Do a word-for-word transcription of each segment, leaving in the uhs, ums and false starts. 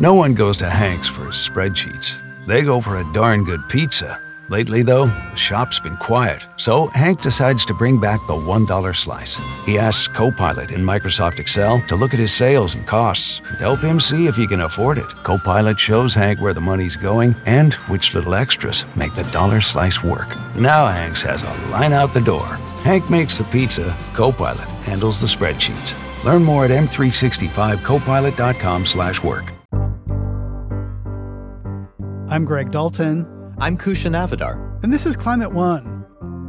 No one goes to Hank's for his spreadsheets. They go for a darn good pizza. Lately, though, the shop's been quiet, so Hank decides to bring back the one dollar slice. He asks Copilot in Microsoft Excel to look at his sales and costs and help him see if he can afford it. Copilot shows Hank where the money's going and which little extras make the dollar slice work. Now Hank has a line out the door. Hank makes the pizza, Copilot handles the spreadsheets. Learn more at m three sixty-five copilot dot com slash work. I'm Greg Dalton. I'm Kusha Navidar. And this is Climate One.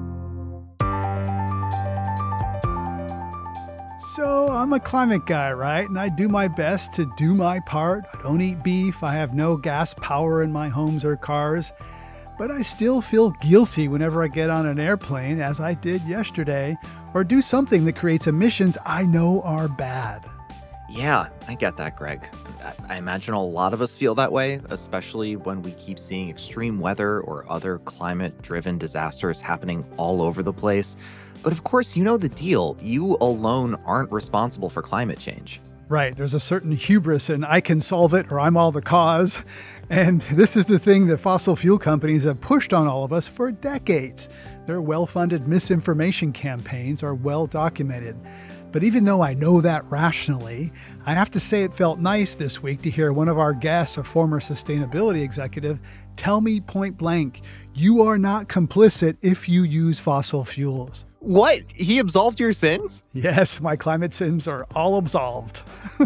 So I'm a climate guy, right? And I do my best to do my part. I don't eat beef. I have no gas power in my homes or cars. But I still feel guilty whenever I get on an airplane, as I did yesterday, or do something that creates emissions I know are bad. Yeah, I get that, Greg. I imagine a lot of us feel that way, especially when we keep seeing extreme weather or other climate-driven disasters happening all over the place. But of course, you know the deal. You alone aren't responsible for climate change. Right. There's a certain hubris in I can solve it or I'm all the cause. And this is the thing that fossil fuel companies have pushed on all of us for decades. Their well-funded misinformation campaigns are well documented. But even though I know that rationally, I have to say it felt nice this week to hear one of our guests, a former sustainability executive, tell me point blank, you are not complicit if you use fossil fuels. What? He absolved your sins? Yes, my climate sins are all absolved.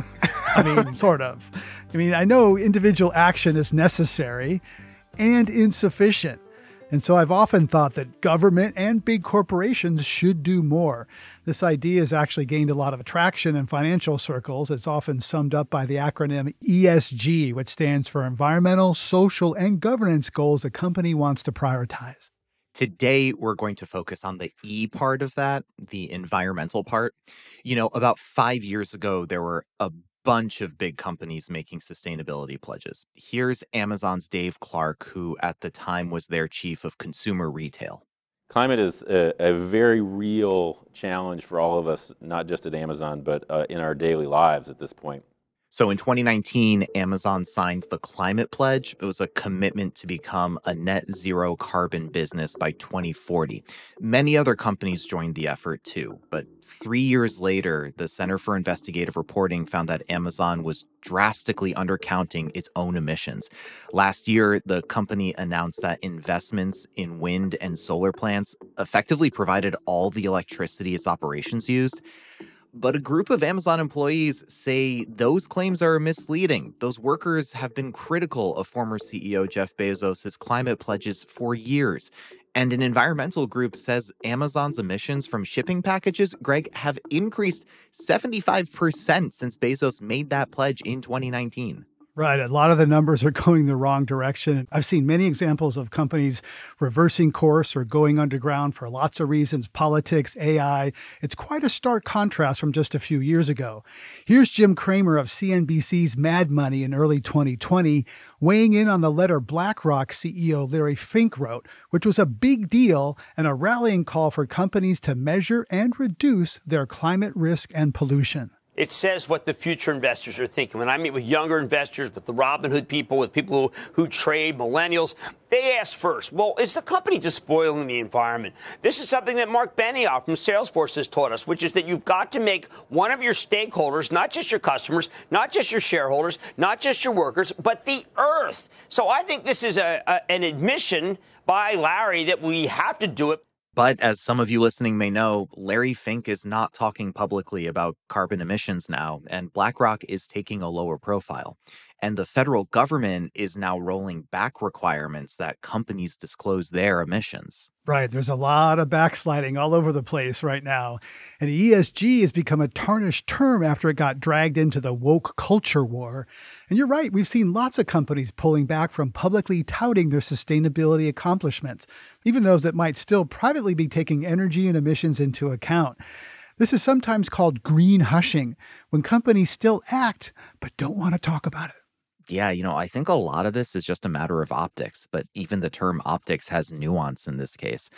I mean, sort of. I mean, I know individual action is necessary and insufficient. And so I've often thought that government and big corporations should do more. This idea has actually gained a lot of traction in financial circles. It's often summed up by the acronym E S G, which stands for Environmental, Social, and Governance Goals a company wants to prioritize. Today, we're going to focus on the E part of that, the environmental part. You know, about five years ago, there were a bunch of big companies making sustainability pledges. Here's Amazon's Dave Clark, who at the time was their chief of consumer retail. Climate is a, a very real challenge for all of us, not just at Amazon, but uh, in our daily lives at this point. So in twenty nineteen, Amazon signed the Climate Pledge. It was a commitment to become a net zero carbon business by twenty forty. Many other companies joined the effort too. But three years later, the Center for Investigative Reporting found that Amazon was drastically undercounting its own emissions. Last year, the company announced that investments in wind and solar plants effectively provided all the electricity its operations used. But a group of Amazon employees say those claims are misleading. Those workers have been critical of former C E O Jeff Bezos' climate pledges for years. And an environmental group says Amazon's emissions from shipping packages, Greg, have increased seventy-five percent since Bezos made that pledge in twenty nineteen. Right. A lot of the numbers are going the wrong direction. I've seen many examples of companies reversing course or going underground for lots of reasons, politics, A I. It's quite a stark contrast from just a few years ago. Here's Jim Cramer of C N B C's Mad Money in early twenty twenty, weighing in on the letter BlackRock C E O Larry Fink wrote, which was a big deal and a rallying call for companies to measure and reduce their climate risk and pollution. It says what the future investors are thinking. When I meet with younger investors, with the Robinhood people, with people who, who trade, millennials, they ask first, well, is the company just spoiling the environment? This is something that Mark Benioff from Salesforce has taught us, which is that you've got to make one of your stakeholders, not just your customers, not just your shareholders, not just your workers, but the earth. So I think this is a, a, an admission by Larry that we have to do it. But as some of you listening may know, Larry Fink is not talking publicly about carbon emissions now, and BlackRock is taking a lower profile. And the federal government is now rolling back requirements that companies disclose their emissions. Right. There's a lot of backsliding all over the place right now. And E S G has become a tarnished term after it got dragged into the woke culture war. And you're right. We've seen lots of companies pulling back from publicly touting their sustainability accomplishments, even those that might still privately be taking energy and emissions into account. This is sometimes called green hushing, when companies still act but don't want to talk about it. Yeah, you know, I think a lot of this is just a matter of optics, but even the term optics has nuance in this case.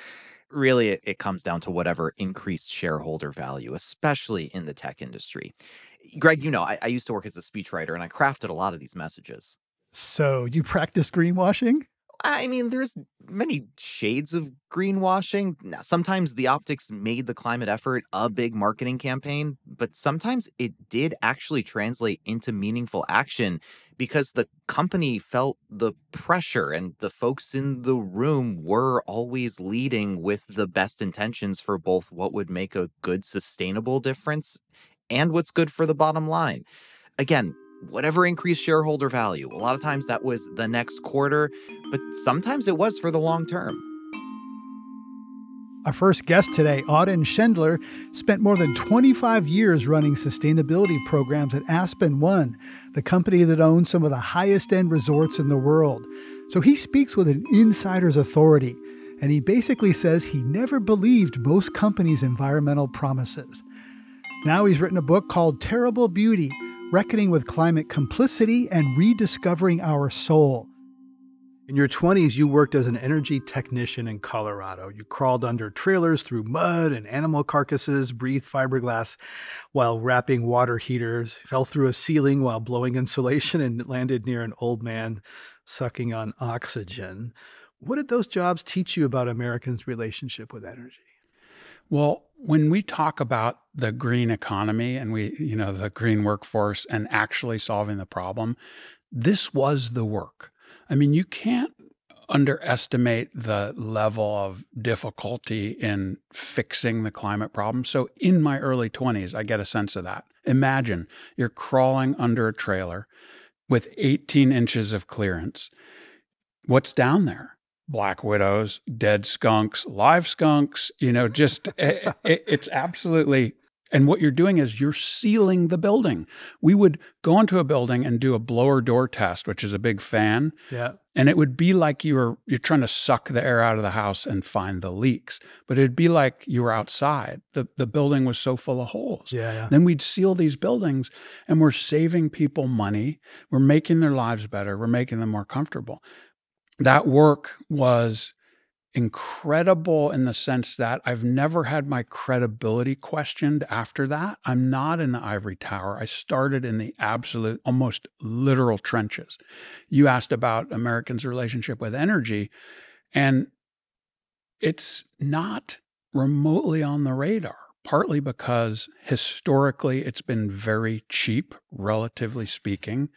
Really, it, it comes down to whatever increased shareholder value, especially in the tech industry. Greg, you know, I, I used to work as a speechwriter and I crafted a lot of these messages. So you practice greenwashing? I mean, there's many shades of greenwashing. Now, sometimes the optics made the climate effort a big marketing campaign, but sometimes it did actually translate into meaningful action because the company felt the pressure and the folks in the room were always leading with the best intentions for both what would make a good sustainable difference and what's good for the bottom line. Again, whatever increased shareholder value, a lot of times that was the next quarter, but sometimes it was for the long term. Our first guest today, Auden Schendler, spent more than twenty-five years running sustainability programs at Aspen One, the company that owns some of the highest end resorts in the world. So he speaks with an insider's authority, and he basically says he never believed most companies' environmental promises. Now he's written a book called Terrible Beauty: Reckoning with Climate Complicity and Rediscovering Our Soul. In your twenties, you worked as an energy technician in Colorado. You crawled under trailers through mud and animal carcasses, breathed fiberglass while wrapping water heaters, fell through a ceiling while blowing insulation, and landed near an old man sucking on oxygen. What did those jobs teach you about Americans' relationship with energy? Well, when we talk about the green economy and we, you know, the green workforce and actually solving the problem, this was the work. I mean, you can't underestimate the level of difficulty in fixing the climate problem. So in my early twenties, I get a sense of that. Imagine you're crawling under a trailer with eighteen inches of clearance. What's down there? Black widows, dead skunks, live skunks, you know, just it, it, it's absolutely. And what you're doing is you're sealing the building. We would go into a building and do a blower door test, which is a big fan. Yeah. And it would be like you were you're trying to suck the air out of the house and find the leaks. But it'd be like you were outside. The the building was so full of holes. Yeah, yeah. Then we'd seal these buildings and we're saving people money. We're making their lives better. We're making them more comfortable. That work was incredible in the sense that I've never had my credibility questioned after that. I'm not in the ivory tower. I started in the absolute, almost literal trenches. You asked about Americans' relationship with energy, and it's not remotely on the radar, partly because historically it's been very cheap, relatively speaking,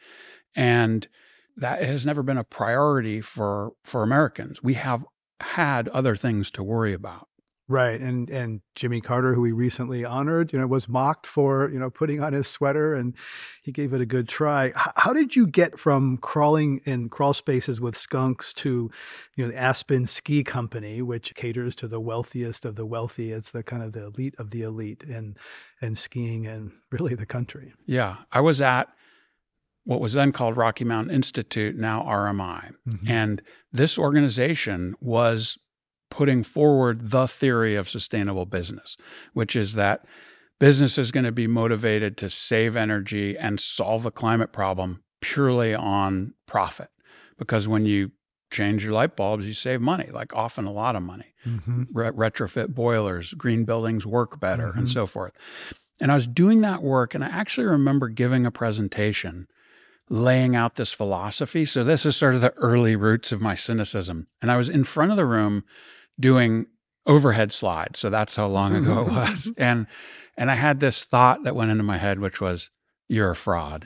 and that has never been a priority for, for Americans. We have had other things to worry about. Right. And and Jimmy Carter, who we recently honored, you know, was mocked for, you know, putting on his sweater, and he gave it a good try. H- how did you get from crawling in crawl spaces with skunks to, you know, the Aspen Ski Company, which caters to the wealthiest of the wealthy? It's the kind of the elite of the elite and and skiing and really the country. Yeah. I was at what was then called Rocky Mountain Institute, now R M I. Mm-hmm. And this organization was putting forward the theory of sustainable business, which is that business is going to be motivated to save energy and solve the climate problem purely on profit. Because when you change your light bulbs, you save money, like often a lot of money. Mm-hmm. Re- retrofit boilers, green buildings work better, mm-hmm. and so forth. And I was doing that work, and I actually remember giving a presentation laying out this philosophy. So this is sort of the early roots of my cynicism. And I was in front of the room doing overhead slides. So that's how long ago it was. And and I had this thought that went into my head, which was, you're a fraud.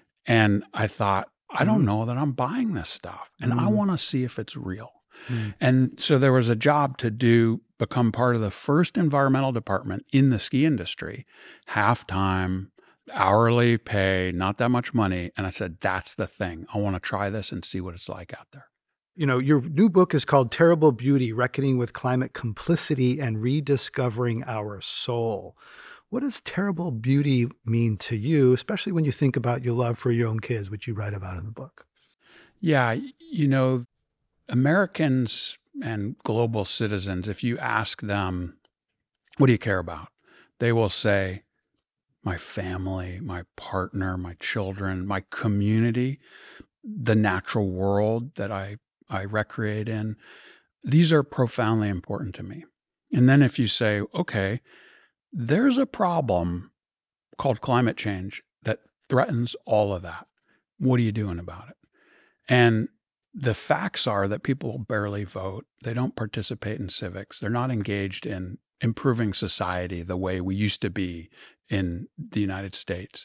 And I thought, I don't know that I'm buying this stuff. And mm. I want to see if it's real. Mm. And so there was a job to do, become part of the first environmental department in the ski industry, half-time, hourly pay, not that much money. And I said, that's the thing. I want to try this and see what it's like out there. You know, your new book is called Terrible Beauty: Reckoning with Climate Complicity and Rediscovering Our Soul. What does terrible beauty mean to you, especially when you think about your love for your own kids, which you write about in the book? Yeah, you know, Americans and global citizens, if you ask them, what do you care about? They will say, my family, my partner, my children, my community, the natural world that I, I recreate in. These are profoundly important to me. And then if you say, okay, there's a problem called climate change that threatens all of that. What are you doing about it? And the facts are that people barely vote. They don't participate in civics. They're not engaged in improving society the way we used to be in the United States.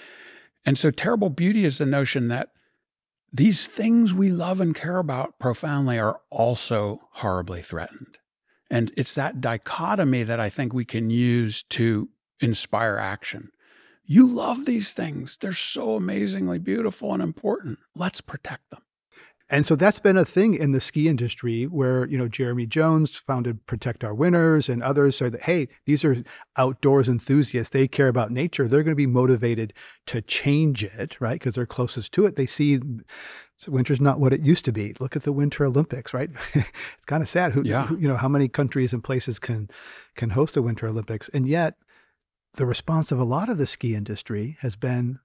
And so terrible beauty is the notion that these things we love and care about profoundly are also horribly threatened. And it's that dichotomy that I think we can use to inspire action. You love these things. They're so amazingly beautiful and important. Let's protect them. And so that's been a thing in the ski industry where, you know, Jeremy Jones founded Protect Our Winters and others say that, hey, these are outdoors enthusiasts. They care about nature. They're going to be motivated to change it, right? Because they're closest to it. They see winter's not what it used to be. Look at the Winter Olympics, right? It's kind of sad. Who, yeah. who, you know, how many countries and places can can host the Winter Olympics? And yet the response of a lot of the ski industry has been,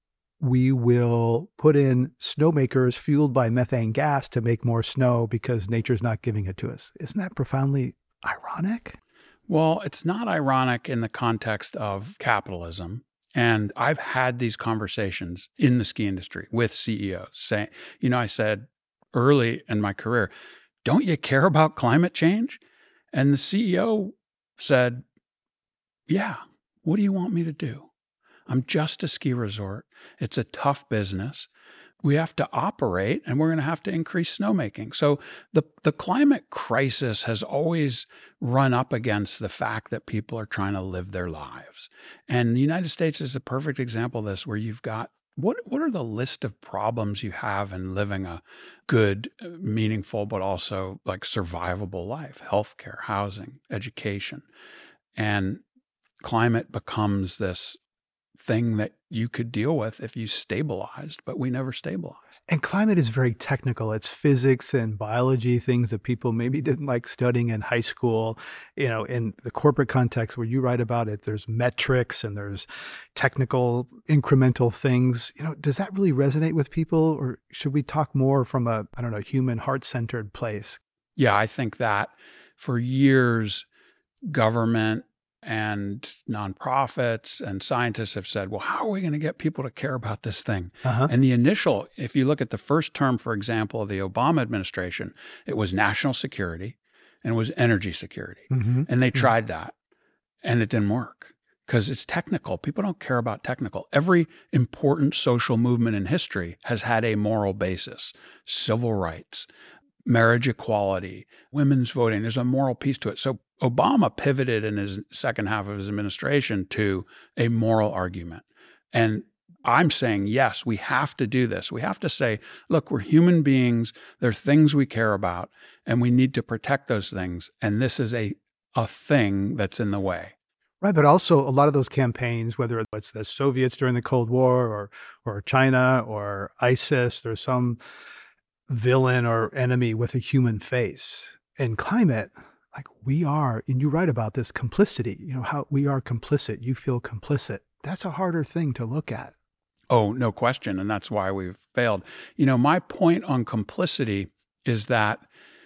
we will put in snowmakers fueled by methane gas to make more snow because nature's not giving it to us. Isn't that profoundly ironic? Well, it's not ironic in the context of capitalism. And I've had these conversations in the ski industry with C E Os saying, you know, I said early in my career, don't you care about climate change? And the C E O said, yeah, what do you want me to do? I'm just a ski resort. It's a tough business. We have to operate, and we're going to have to increase snowmaking. So the, the climate crisis has always run up against the fact that people are trying to live their lives. And the United States is a perfect example of this, where you've got, what, what are the list of problems you have in living a good, meaningful, but also like survivable life? Healthcare, housing, education. And climate becomes this thing that you could deal with if you stabilized, but we never stabilized. And climate is very technical. It's physics and biology, things that people maybe didn't like studying in high school. You know, in the corporate context where you write about it, there's metrics and there's technical incremental things. You know, does that really resonate with people, or should we talk more from a, I don't know, human heart-centered place? Yeah, I think that for years, government and nonprofits and scientists have said, well, how are we going to get people to care about this thing? Uh-huh. And the initial, if you look at the first term, for example, of the Obama administration, it was national security and it was energy security. Mm-hmm. And they mm-hmm. tried that and it didn't work because it's technical. People don't care about technical. Every important social movement in history has had a moral basis: civil rights, marriage equality, women's voting. There's a moral piece to it. So Obama pivoted in his second half of his administration to a moral argument. And I'm saying, yes, we have to do this. We have to say, look, we're human beings. There are things we care about, and we need to protect those things. And this is a, a thing that's in the way. Right, but also a lot of those campaigns, whether it's the Soviets during the Cold War or or China or ISIS, there's some villain or enemy with a human face. In climate, like we are, and you write about this complicity, you know, how we are complicit, you feel complicit. That's a harder thing to look at. Oh, no question. And that's why we've failed. You know, my point on complicity is that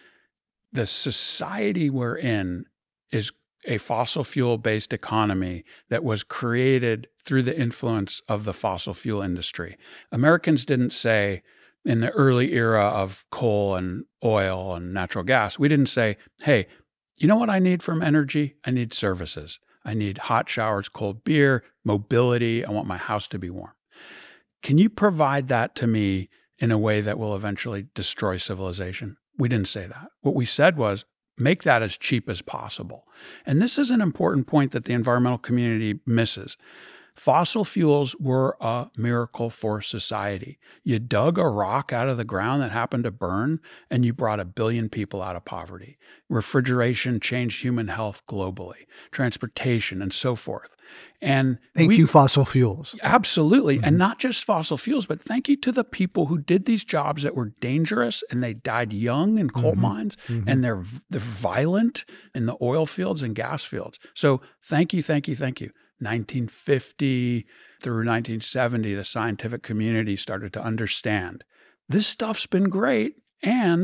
the society we're in is a fossil fuel-based economy that was created through the influence of the fossil fuel industry. Americans didn't say, in the early era of coal and oil and natural gas, we didn't say, hey, you know what I need from energy? I need services. I need hot showers, cold beer, mobility. I want my house to be warm. Can you provide that to me in a way that will eventually destroy civilization? We didn't say that. What we said was, make that as cheap as possible. And this is an important point that the environmental community misses. Fossil fuels were a miracle for society. You dug a rock out of the ground that happened to burn, and you brought a billion people out of poverty. Refrigeration changed human health globally, transportation, and so forth. And thank we, you, fossil fuels. Absolutely. Mm-hmm. And not just fossil fuels, but thank you to the people who did these jobs that were dangerous and they died young in coal mm-hmm. mines mm-hmm. and they're, they're violent in the oil fields and gas fields. So thank you, thank you, thank you. nineteen fifty through nineteen seventy, the scientific community started to understand this stuff's been great and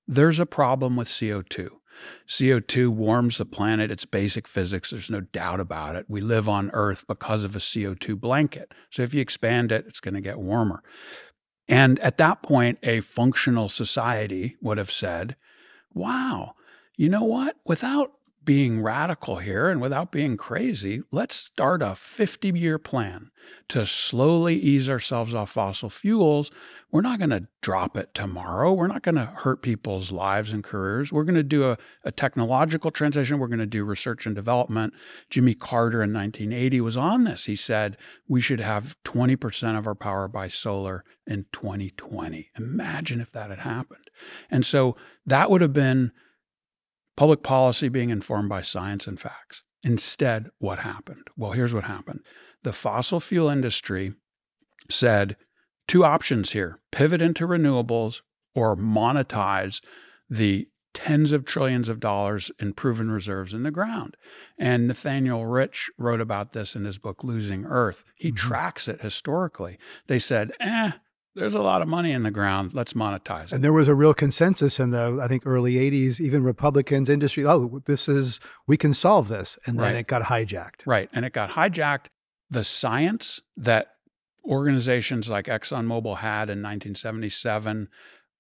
there's a problem with C O two. C O two warms the planet. It's basic physics. There's no doubt about it. We live on Earth because of a C O two blanket. So if you expand it, it's going to get warmer. And at that point, a functional society would have said, wow, you know what? Without being radical here and without being crazy, let's start a fifty-year plan to slowly ease ourselves off fossil fuels. We're not going to drop it tomorrow. We're not going to hurt people's lives and careers. We're going to do a, a technological transition. We're going to do research and development. Jimmy Carter in nineteen eighty was on this. He said we should have twenty percent of our power by solar in twenty twenty. Imagine if that had happened. And so that would have been public policy being informed by science and facts. Instead, what happened? Well, here's what happened. The fossil fuel industry said two options here: pivot into renewables or monetize the tens of trillions of dollars in proven reserves in the ground. And Nathaniel Rich wrote about this in his book, Losing Earth. He mm-hmm. tracks it historically. They said, eh, there's a lot of money in the ground. Let's monetize it. And there was a real consensus in the, I think, early eighties, even Republicans, industry, oh, this is, we can solve this. And then right. it got hijacked. Right. And it got hijacked. The science that organizations like ExxonMobil had in nineteen seventy-seven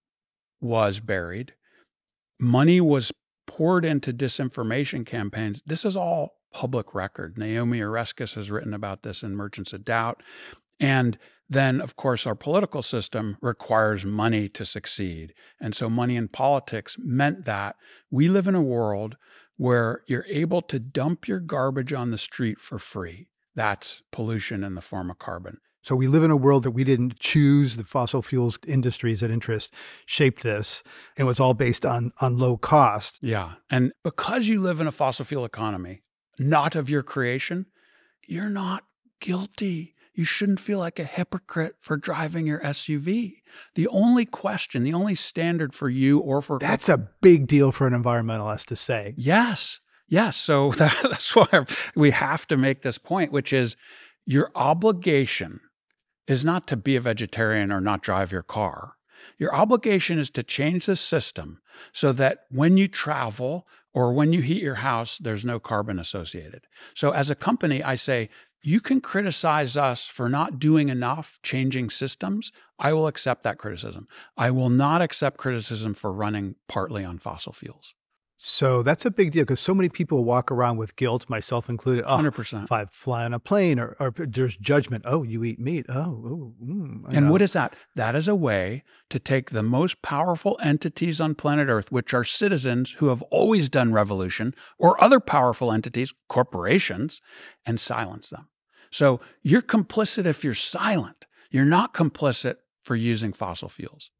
was buried. Money was poured into disinformation campaigns. This is all public record. Naomi Oreskes has written about this in Merchants of Doubt. And then, of course, our political system requires money to succeed. And so money in politics meant that we live in a world where you're able to dump your garbage on the street for free. That's pollution in the form of carbon. So we live in a world that we didn't choose. The fossil fuels industries and interest shaped this. And it was all based on, on low cost. Yeah. And because you live in a fossil fuel economy, not of your creation, you're not guilty. You shouldn't feel like a hypocrite for driving your S U V. The only question, the only standard for you or for... That's a big deal for an environmentalist to say. Yes. Yes. So that, that's why we have to make this point, which is your obligation is not to be a vegetarian or not drive your car. Your obligation is to change the system so that when you travel or when you heat your house, there's no carbon associated. So as a company, I say, you can criticize us for not doing enough changing systems. I will accept that criticism. I will not accept criticism for running partly on fossil fuels. So that's a big deal because so many people walk around with guilt, myself included. Oh, one hundred percent. If I fly on a plane or, or there's judgment. Oh, you eat meat. Oh, ooh, mm, and know. What is that? That is a way to take the most powerful entities on planet Earth, which are citizens who have always done revolution, or other powerful entities, corporations, and silence them. So you're complicit if you're silent. You're not complicit for using fossil fuels.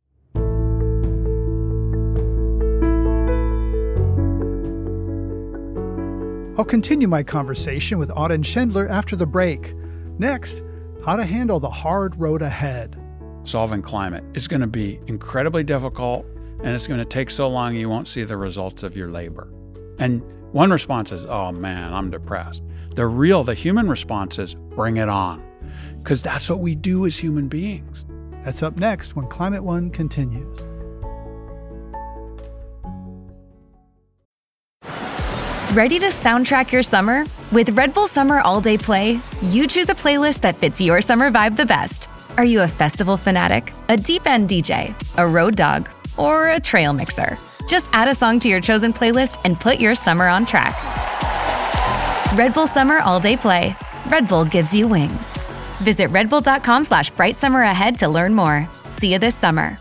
I'll continue my conversation with Auden Schendler after the break. Next, how to handle the hard road ahead. Solving climate is going to be incredibly difficult, and it's going to take so long you won't see the results of your labor. And one response is, oh man, I'm depressed. The real, the human response is, bring it on, because that's what we do as human beings. That's up next when Climate One continues. Ready to soundtrack your summer? With Red Bull Summer All Day Play, you choose a playlist that fits your summer vibe the best. Are you a festival fanatic, a deep end D J, a road dog, or a trail mixer? Just add a song to your chosen playlist and put your summer on track. Red Bull Summer All Day Play. Red Bull gives you wings. Visit redbull.com slash bright summer ahead to learn more. See you this summer.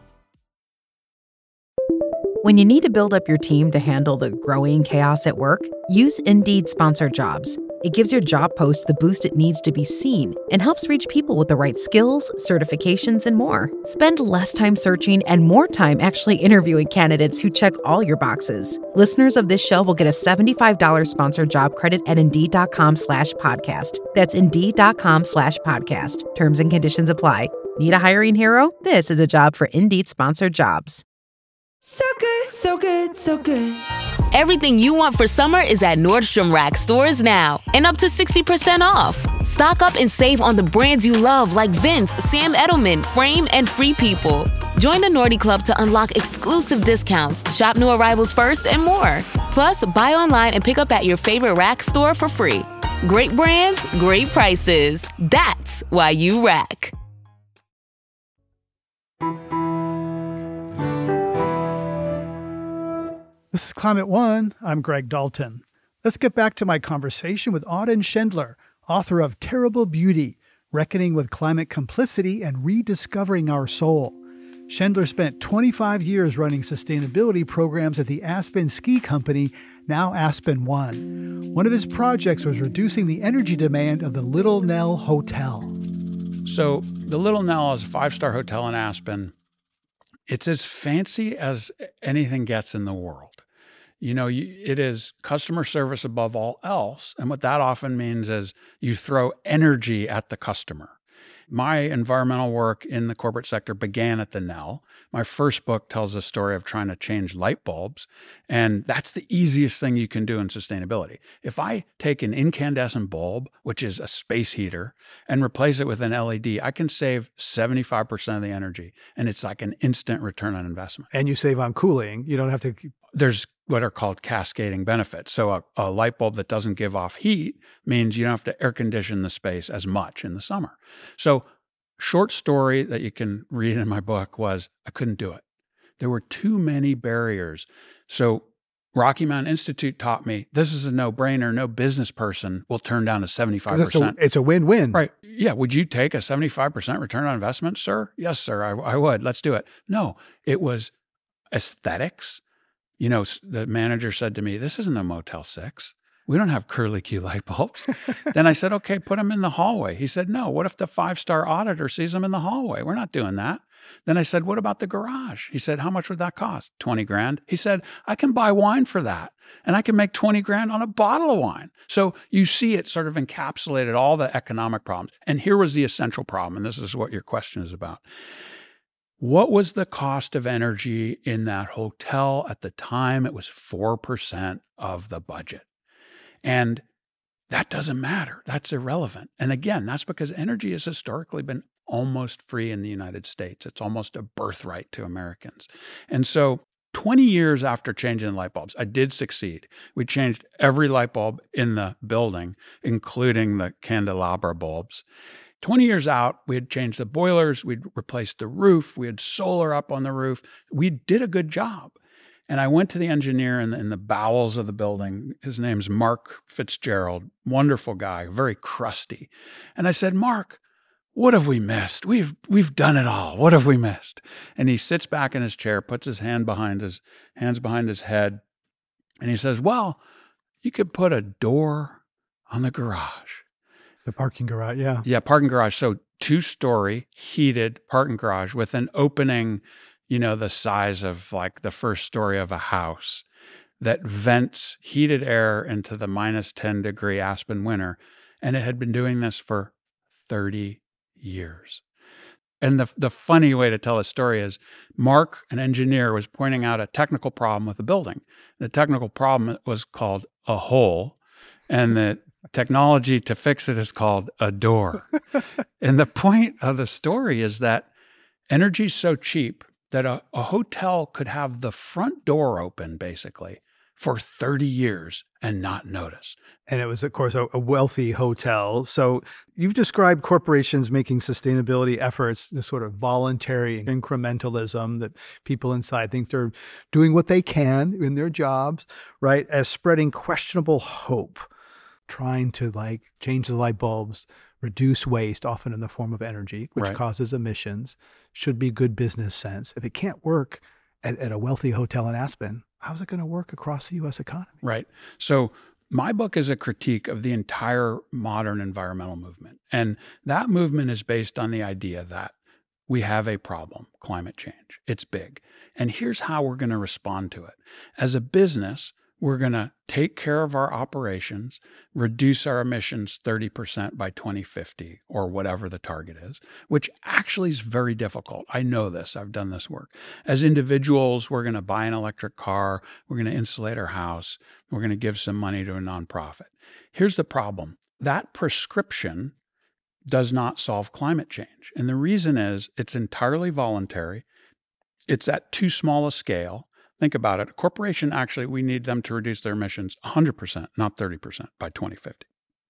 When you need to build up your team to handle the growing chaos at work, use Indeed Sponsored Jobs. It gives your job post the boost it needs to be seen and helps reach people with the right skills, certifications, and more. Spend less time searching and more time actually interviewing candidates who check all your boxes. Listeners of this show will get a seventy-five dollars sponsored job credit at Indeed.com slash podcast. That's Indeed.com slash podcast. Terms and conditions apply. Need a hiring hero? This is a job for Indeed Sponsored Jobs. So good, so good, so good. Everything you want for summer is at Nordstrom Rack stores now, and up to sixty percent off. Stock up and save on the brands you love like Vince, Sam Edelman, Frame, and Free People. Join the Nordy Club to unlock exclusive discounts, shop new arrivals first, and more. Plus, buy online and pick up at your favorite Rack store for free. Great brands, great prices. That's why you Rack. This is Climate One. I'm Greg Dalton. Let's get back to my conversation with Auden Schindler, author of Terrible Beauty, Reckoning with Climate Complicity and Rediscovering Our Soul. Schindler spent twenty-five years running sustainability programs at the Aspen Ski Company, now Aspen One. One of his projects was reducing the energy demand of the Little Nell Hotel. So the Little Nell is a five-star hotel in Aspen. It's as fancy as anything gets in the world. You know, you, it is customer service above all else. And what that often means is you throw energy at the customer. My environmental work in the corporate sector began at the Nell. My first book tells a story of trying to change light bulbs, and that's the easiest thing you can do in sustainability. If I take an incandescent bulb, which is a space heater, and replace it with an L E D, I can save seventy-five percent of the energy, and it's like an instant return on investment. And you save on cooling. You don't have to... There's what are called cascading benefits. So a, a light bulb that doesn't give off heat means you don't have to air condition the space as much in the summer. So short story that you can read in my book was I couldn't do it. There were too many barriers. So Rocky Mountain Institute taught me this is a no-brainer. No business person will turn down a seventy-five percent. A, it's a win-win. Right. Yeah. Would you take a seventy-five percent return on investment, sir? Yes, sir. I, I would. Let's do it. No, it was aesthetics. You know, the manager said to me, this isn't a Motel six. We don't have curlicue light bulbs. Then I said, okay, put them in the hallway. He said, no, what if the five-star auditor sees them in the hallway? We're not doing that. Then I said, what about the garage? He said, how much would that cost? twenty grand. He said, I can buy wine for that. And I can make twenty grand on a bottle of wine. So you see it sort of encapsulated all the economic problems. And here was the essential problem. And this is what your question is about. What was the cost of energy in that hotel at the time? It was four percent of the budget. And that doesn't matter. That's irrelevant. And again, that's because energy has historically been almost free in the United States. It's almost a birthright to Americans. And so twenty years after changing the light bulbs, I did succeed. We changed every light bulb in the building, including the candelabra bulbs. twenty years out, we had changed the boilers, we'd replaced the roof, we had solar up on the roof. We did a good job. And I went to the engineer in the, in the bowels of the building. His name's Mark Fitzgerald, wonderful guy, very crusty. And I said, Mark, what have we missed? We've we've done it all. What have we missed? And he sits back in his chair, puts his hand behind his hands behind his head, and he says, well, you could put a door on the garage. The parking garage, yeah. Yeah, parking garage. So two-story heated parking garage with an opening, you know, the size of like the first story of a house that vents heated air into the minus ten degree Aspen winter. And it had been doing this for thirty years. And the the funny way to tell a story is Mark, an engineer, was pointing out a technical problem with the building. The technical problem was called a hole, and the technology to fix it is called a door. And the point of the story is that energy is so cheap that a, a hotel could have the front door open basically for thirty years and not notice. And it was, of course, a, a wealthy hotel. So you've described corporations making sustainability efforts, this sort of voluntary incrementalism that people inside think they're doing what they can in their jobs, right, as spreading questionable hope, trying to like change the light bulbs, reduce waste, often in the form of energy, which Right. causes emissions, should be good business sense. If it can't work at, at a wealthy hotel in Aspen, how's it going to work across the U S economy? Right. So my book is a critique of the entire modern environmental movement. And that movement is based on the idea that we have a problem, climate change. It's big. And here's how we're going to respond to it. As a business, we're going to take care of our operations, reduce our emissions thirty percent by twenty fifty or whatever the target is, which actually is very difficult. I know this. I've done this work. As individuals, we're going to buy an electric car. We're going to insulate our house. We're going to give some money to a nonprofit. Here's the problem. That prescription does not solve climate change. And the reason is it's entirely voluntary. It's at too small a scale. Think about it. A corporation, actually, we need them to reduce their emissions one hundred percent, not thirty percent by twenty fifty.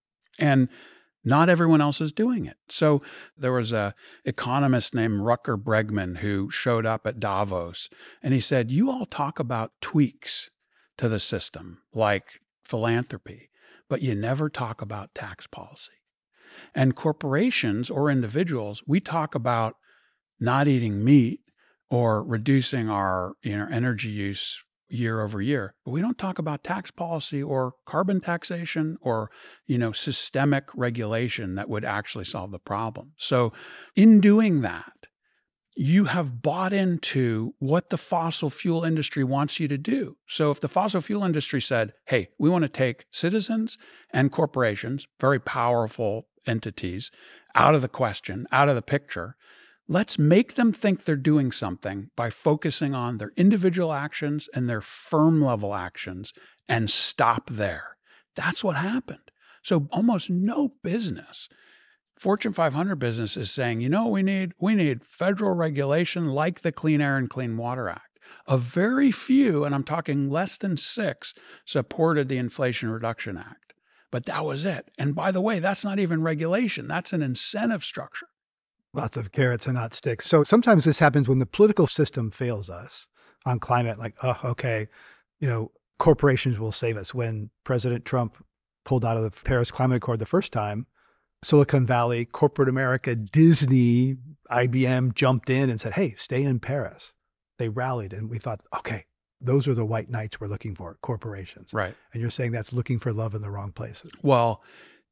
And not everyone else is doing it. So there was a economist named Rutger Bregman who showed up at Davos, and he said, you all talk about tweaks to the system, like philanthropy, but you never talk about tax policy. And corporations or individuals, we talk about not eating meat or reducing our you know, energy use year over year. But we don't talk about tax policy or carbon taxation or you know, systemic regulation that would actually solve the problem. So in doing that, you have bought into what the fossil fuel industry wants you to do. So if the fossil fuel industry said, hey, we want to take citizens and corporations, very powerful entities, out of the question, out of the picture, let's make them think they're doing something by focusing on their individual actions and their firm level actions and stop there. That's what happened. So almost no business, Fortune five hundred business is saying, you know, we need we need federal regulation like the Clean Air and Clean Water Act. A very few, and I'm talking less than six, supported the Inflation Reduction Act. But that was it. And by the way, that's not even regulation. That's an incentive structure. Lots of carrots and not sticks. So sometimes this happens when the political system fails us on climate, like, oh, okay, you know, corporations will save us. When President Trump pulled out of the Paris Climate Accord the first time, Silicon Valley, corporate America, Disney, I B M jumped in and said, hey, stay in Paris. They rallied and we thought, okay, those are the white knights we're looking for, corporations. Right. And you're saying that's looking for love in the wrong places. Well,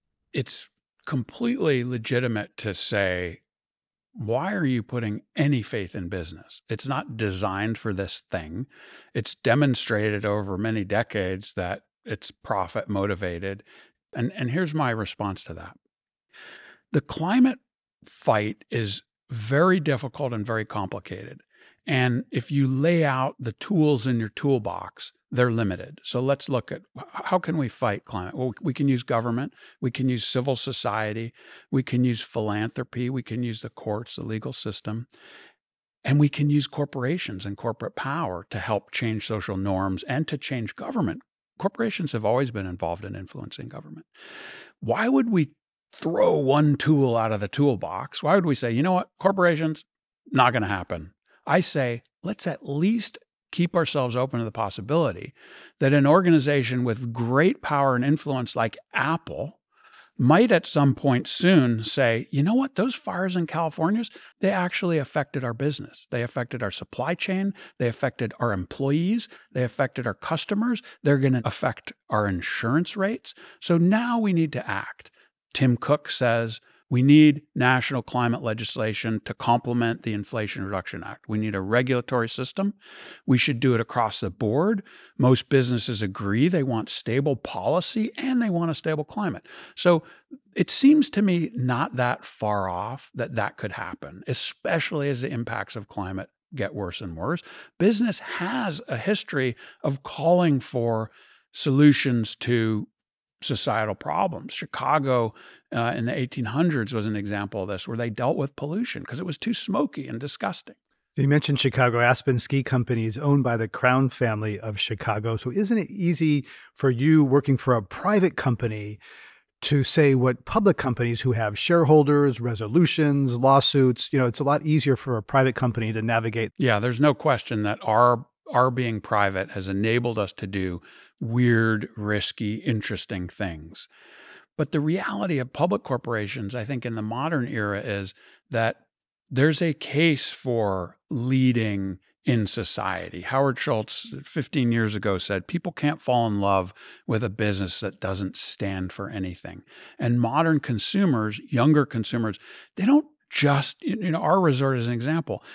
it's completely legitimate to say, why are you putting any faith in business? It's not designed for this thing. It's demonstrated over many decades that it's profit motivated. And, and here's my response to that. The climate fight is very difficult and very complicated. And if you lay out the tools in your toolbox, they're limited. So let's look at how can we fight climate? Well, we can use government, we can use civil society, we can use philanthropy, we can use the courts, the legal system, and we can use corporations and corporate power to help change social norms and to change government. Corporations have always been involved in influencing government. Why would we throw one tool out of the toolbox? Why would we say, you know what, corporations, not going to happen? I say, let's at least keep ourselves open to the possibility that an organization with great power and influence like Apple might at some point soon say, you know what, those fires in California, they actually affected our business. They affected our supply chain. They affected our employees. They affected our customers. They're going to affect our insurance rates. So now we need to act. Tim Cook says, we need national climate legislation to complement the Inflation Reduction Act. We need a regulatory system. We should do it across the board. Most businesses agree they want stable policy and they want a stable climate. So it seems to me not that far off that that could happen, especially as the impacts of climate get worse and worse. Business has a history of calling for solutions to societal problems. Chicago uh, in the eighteen hundreds was an example of this, where they dealt with pollution because it was too smoky and disgusting. So you mentioned Chicago. Aspen Ski Company is owned by the Crown family of Chicago. So isn't it easy for you working for a private company to say what public companies who have shareholders, resolutions, lawsuits, you know, it's a lot easier for a private company to navigate? Yeah, there's no question that our our being private has enabled us to do weird, risky, interesting things. But the reality of public corporations, I think in the modern era, is that there's a case for leading in society. Howard Schultz fifteen years ago said, people can't fall in love with a business that doesn't stand for anything. And modern consumers, younger consumers, they don't just, you know, our resort is an example.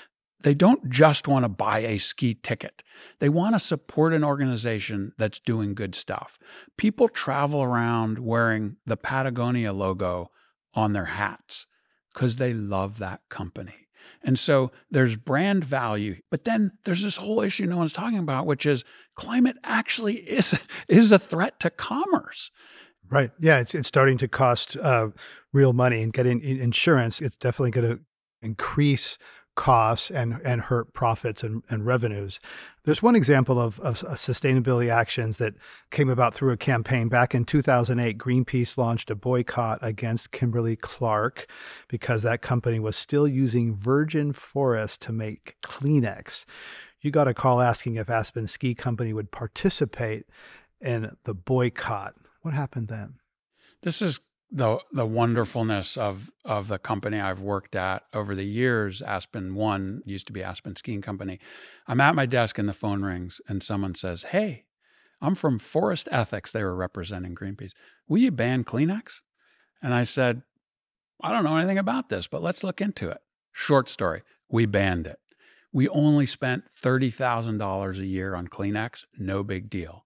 they don't just want to buy a ski ticket. They want to support an organization that's doing good stuff. People travel around wearing the Patagonia logo on their hats because they love that company. And so there's brand value, but then there's this whole issue no one's talking about, which is climate actually is, is a threat to commerce. Right. Yeah, it's it's starting to cost uh, real money, and getting insurance, it's definitely going to increase costs and and hurt profits and, and revenues. There's one example of, of sustainability actions that came about through a campaign. Back in two thousand eight, Greenpeace launched a boycott against Kimberly-Clark because that company was still using virgin forest to make Kleenex. You got a call asking if Aspen Ski Company would participate in the boycott. What happened then? This is the the wonderfulness of of the company I've worked at over the years. Aspen One used to be Aspen Skiing Company. I'm at my desk and the phone rings and someone says, "Hey, I'm from Forest Ethics." They were representing Greenpeace. "Will you ban Kleenex?" And I said, "I don't know anything about this, but let's look into it." Short story, we banned it. We only spent thirty thousand dollars a year on Kleenex, no big deal.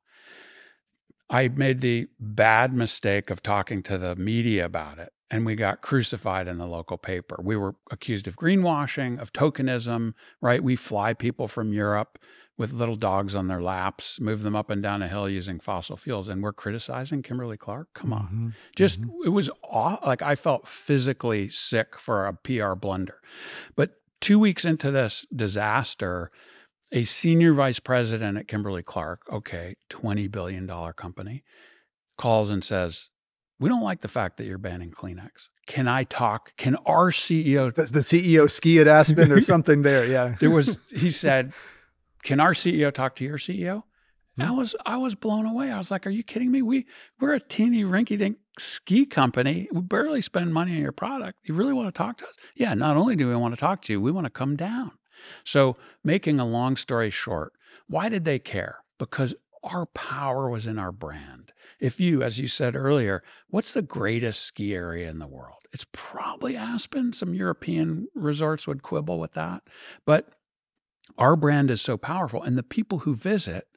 I made the bad mistake of talking to the media about it, and we got crucified in the local paper. We were accused of greenwashing, of tokenism, right? We fly people from Europe with little dogs on their laps, move them up and down a hill using fossil fuels, and we're criticizing Kimberly-Clark? Come on. Mm-hmm. Just, mm-hmm. It was aw- like I felt physically sick for a P R blunder. But two weeks into this disaster, a senior vice president at Kimberly-Clark, okay, twenty billion dollars company, calls and says, "We don't like the fact that you're banning Kleenex. Can I talk? Can our C E O..." Does the C E O ski at Aspen? There's something there, yeah. There was, he said, "Can our C E O talk to your C E O?" And I was, I was blown away. I was like, "Are you kidding me? We, we're a teeny rinky-dink ski company. We barely spend money on your product. You really want to talk to us?" "Yeah, not only do we want to talk to you, we want to come down." So making a long story short, why did they care? Because our power was in our brand. If you, as you said earlier, what's the greatest ski area in the world? It's probably Aspen. Some European resorts would quibble with that. But our brand is so powerful. And the people who visit,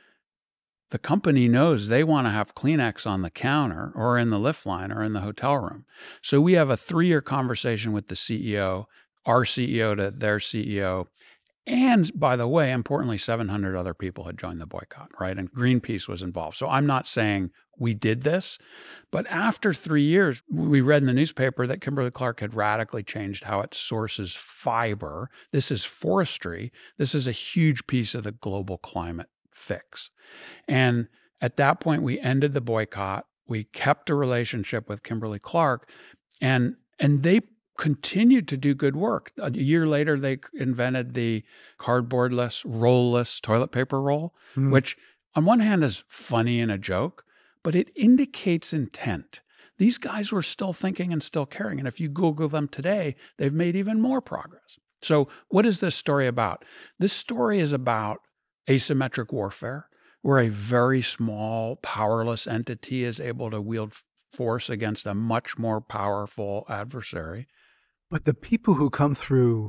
the company knows they want to have Kleenex on the counter or in the lift line or in the hotel room. So we have a three-year conversation with the C E O, our C E O to their C E O. And by the way, importantly, seven hundred other people had joined the boycott, right? And Greenpeace was involved. So I'm not saying we did this, but after three years, we read in the newspaper that Kimberly-Clark had radically changed how it sources fiber. This is forestry. This is a huge piece of the global climate fix. And at that point, we ended the boycott. We kept a relationship with Kimberly-Clark, and and they continued to do good work. A year later, they invented the cardboardless, roll-less toilet paper roll, mm. which on one hand is funny and a joke, but it indicates intent. These guys were still thinking and still caring. And if you Google them today, they've made even more progress. So what is this story about? This story is about asymmetric warfare, where a very small, powerless entity is able to wield force against a much more powerful adversary. But the people who come through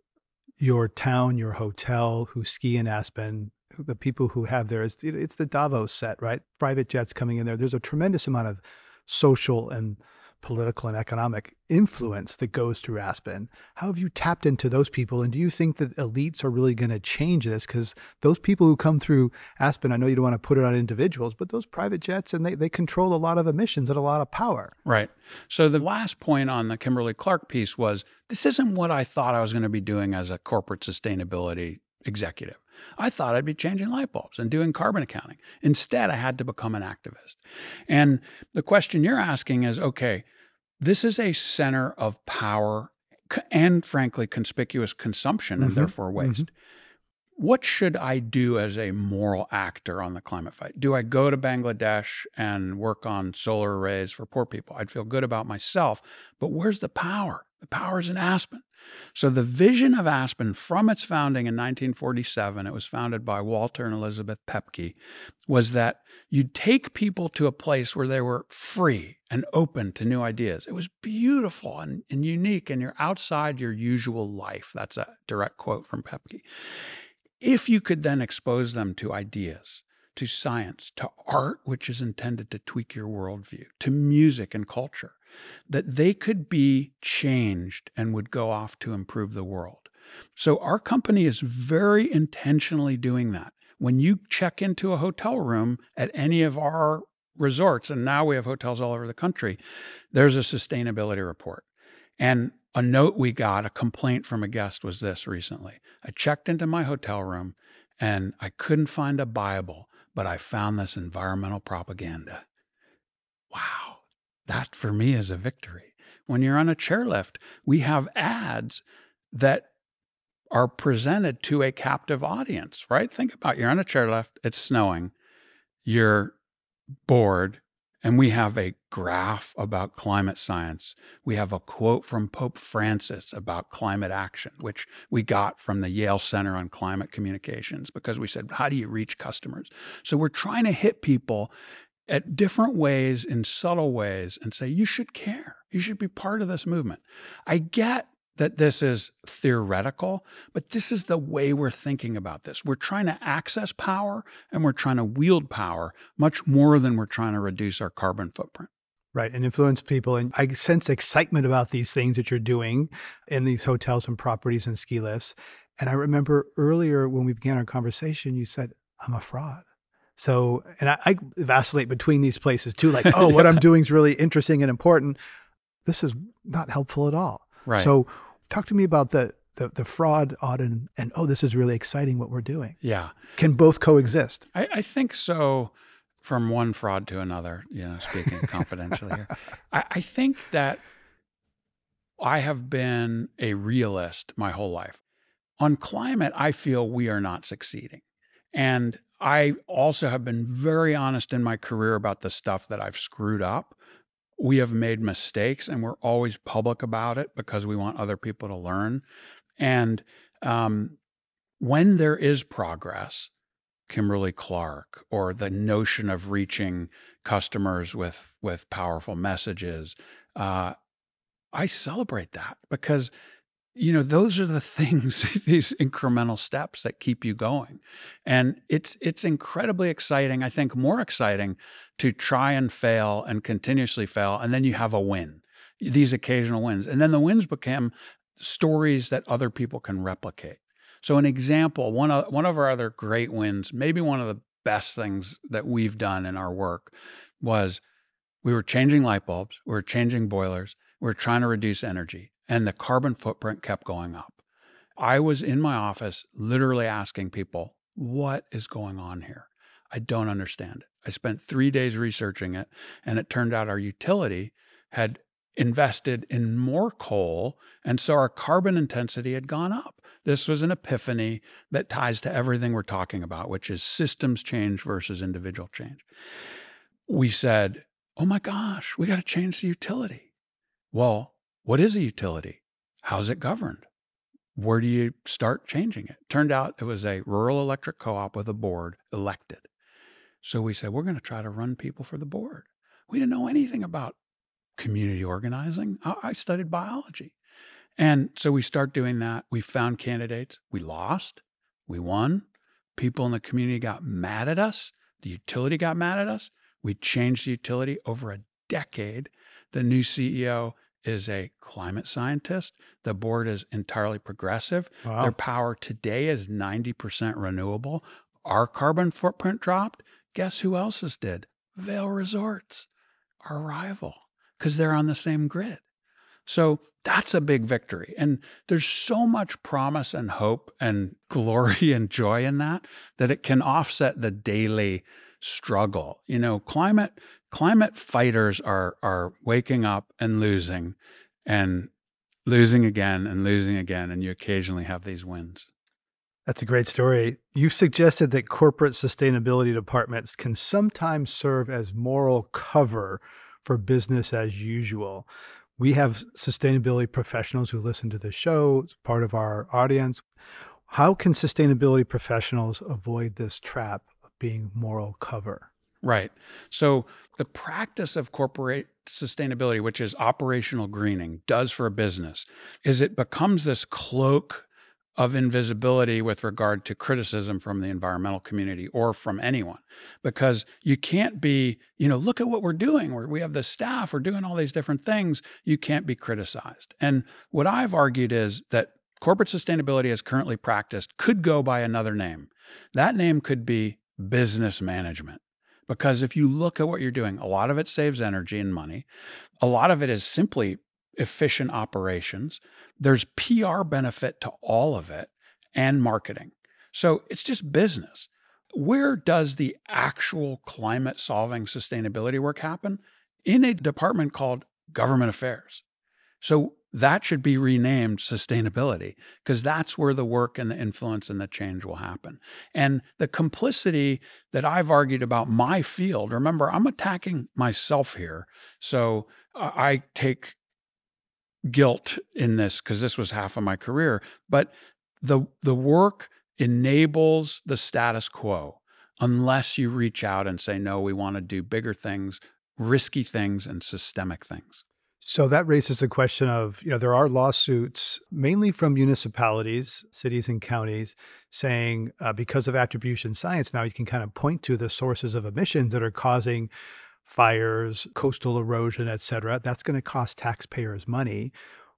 your town, your hotel, who ski in Aspen, the people who have there, it's, it's the Davos set, right? Private jets coming in there. There's a tremendous amount of social and political and economic influence that goes through Aspen. How have you tapped into those people? And do you think that elites are really going to change this? Because those people who come through Aspen, I know you don't want to put it on individuals, but those private jets, and they, they control a lot of emissions and a lot of power. Right. So the last point on the Kimberly-Clark piece was, this isn't what I thought I was going to be doing as a corporate sustainability executive. I thought I'd be changing light bulbs and doing carbon accounting. Instead, I had to become an activist. And the question you're asking is, okay, this is a center of power and, frankly, conspicuous consumption and mm-hmm. therefore waste. Mm-hmm. What should I do as a moral actor on the climate fight? Do I go to Bangladesh and work on solar arrays for poor people? I'd feel good about myself, but where's the power? The power is in Aspen. So the vision of Aspen from its founding in nineteen forty-seven, it was founded by Walter and Elizabeth Pepke, was that you'd take people to a place where they were free and open to new ideas. It was beautiful and, and unique, and you're outside your usual life. That's a direct quote from Pepke. If you could then expose them to ideas, to science, to art, which is intended to tweak your worldview, to music and culture, that they could be changed and would go off to improve the world. So our company is very intentionally doing that. When you check into a hotel room at any of our resorts, and now we have hotels all over the country, there's a sustainability report. And a note we got, a complaint from a guest was this recently. I checked into my hotel room and I couldn't find a Bible, but I found this environmental propaganda. Wow. That for me is a victory. When you're on a chairlift, we have ads that are presented to a captive audience, right? Think about it. You're on a chairlift, it's snowing, you're bored, and we have a graph about climate science. We have a quote from Pope Francis about climate action, which we got from the Yale Center on Climate Communications because we said, how do you reach customers? So we're trying to hit people at different ways, in subtle ways, and say, you should care. You should be part of this movement. I get that this is theoretical, but this is the way we're thinking about this. We're trying to access power and we're trying to wield power much more than we're trying to reduce our carbon footprint. Right, and influence people. And I sense excitement about these things that you're doing in these hotels and properties and ski lifts. And I remember earlier when we began our conversation, you said, I'm a fraud. So, and I, I vacillate between these places too, like, oh, what I'm doing is really interesting and important. This is not helpful at all. Right. So talk to me about the, the, the fraud audit and, and, oh, this is really exciting what we're doing. Yeah. Can both coexist? I, I think so, from one fraud to another, you know, speaking confidentially here. I, I think that I have been a realist my whole life. On climate, I feel we are not succeeding. And I also have been very honest in my career about the stuff that I've screwed up. We have made mistakes and we're always public about it because we want other people to learn. And um, when there is progress, Kimberly Clark, or the notion of reaching customers with, with powerful messages, uh, I celebrate that because you know, those are the things, these incremental steps that keep you going. And it's it's incredibly exciting, I think more exciting to try and fail and continuously fail, and then you have a win, these occasional wins. And then the wins become stories that other people can replicate. So an example, one of, one of our other great wins, maybe one of the best things that we've done in our work was we were changing light bulbs, we were changing boilers, we were trying to reduce energy. And the carbon footprint kept going up. I was in my office literally asking people, what is going on here? I don't understand it. I spent three days researching it, and it turned out our utility had invested in more coal, and so our carbon intensity had gone up. This was an epiphany that ties to everything we're talking about, which is systems change versus individual change. We said, oh my gosh, we got to change the utility. Well, what is a utility? How's it governed? Where do you start changing it? Turned out it was a rural electric co-op with a board elected. So we said, we're going to try to run people for the board. We didn't know anything about community organizing. I studied biology. And so we start doing that. We found candidates. We lost. We won. People in the community got mad at us. The utility got mad at us. We changed the utility over a decade. The new C E O is a climate scientist. The board is entirely progressive. Wow. Their power today is ninety percent renewable. Our carbon footprint dropped. Guess who else's did? Vail Resorts, our rival, because they're on the same grid. So that's a big victory. And there's so much promise and hope and glory and joy in that, that it can offset the daily struggle. You know, climate climate fighters are are waking up and losing and losing again and losing again, and you occasionally have these wins. That's a great story. You suggested that corporate sustainability departments can sometimes serve as moral cover for business as usual. We have sustainability professionals who listen to the show. It's part of our audience. How can sustainability professionals avoid this trap of being moral cover? Right. So the practice of corporate sustainability, which is operational greening, does for a business, is it becomes this cloak of invisibility with regard to criticism from the environmental community or from anyone. Because you can't be, you know, look at what we're doing. We're, we have the staff, we're doing all these different things. You can't be criticized. And what I've argued is that corporate sustainability as currently practiced could go by another name. That name could be business management. Because if you look at what you're doing, a lot of it saves energy and money. A lot of it is simply efficient operations. There's P R benefit to all of it and marketing. So it's just business. Where does the actual climate solving sustainability work happen? In a department called government affairs. So that should be renamed sustainability because that's where the work and the influence and the change will happen. And the complicity that I've argued about my field, remember, I'm attacking myself here. So uh, I take guilt in this because this was half of my career, but the the work enables the status quo unless you reach out and say, no, we want to do bigger things, risky things, and systemic things. So that raises the question of, you know, there are lawsuits mainly from municipalities, cities and counties saying uh, because of attribution science, now you can kind of point to the sources of emissions that are causing fires, coastal erosion, et cetera. That's going to cost taxpayers money.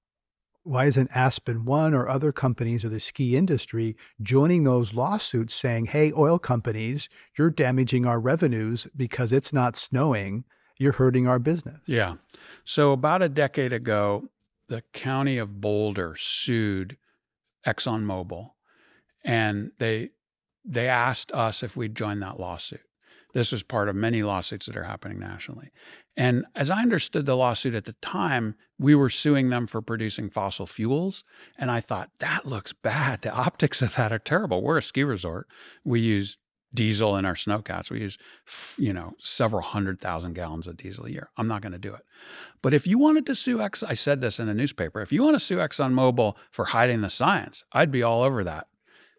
Why isn't Aspen One or other companies or the ski industry joining those lawsuits saying, hey, oil companies, you're damaging our revenues because it's not snowing. You're hurting our business. Yeah. So about a decade ago, the county of Boulder sued ExxonMobil, and they they asked us if we'd join that lawsuit. This was part of many lawsuits that are happening nationally. And as I understood the lawsuit at the time, we were suing them for producing fossil fuels. And I thought, that looks bad. The optics of that are terrible. We're a ski resort. We use diesel in our snowcats. We use, you know, several hundred thousand gallons of diesel a year. I'm not going to do it. But if you wanted to sue Exxon, I said this in a newspaper, if you want to sue ExxonMobil for hiding the science, I'd be all over that.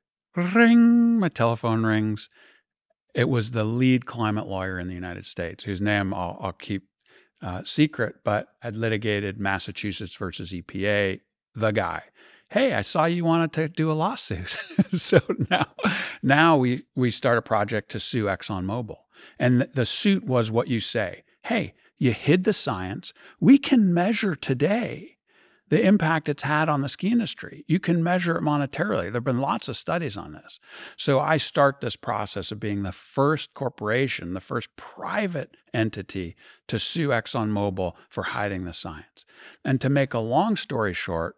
Ring, my telephone rings. It was the lead climate lawyer in the United States, whose name I'll, I'll keep uh, secret, but had litigated Massachusetts versus E P A, the guy. Hey, I saw you wanted to do a lawsuit. So now, now we, we start a project to sue ExxonMobil. And the, the suit was what you say. Hey, you hid the science. We can measure today the impact it's had on the ski industry. You can measure it monetarily. There have been lots of studies on this. So I start this process of being the first corporation, the first private entity to sue ExxonMobil for hiding the science. And to make a long story short,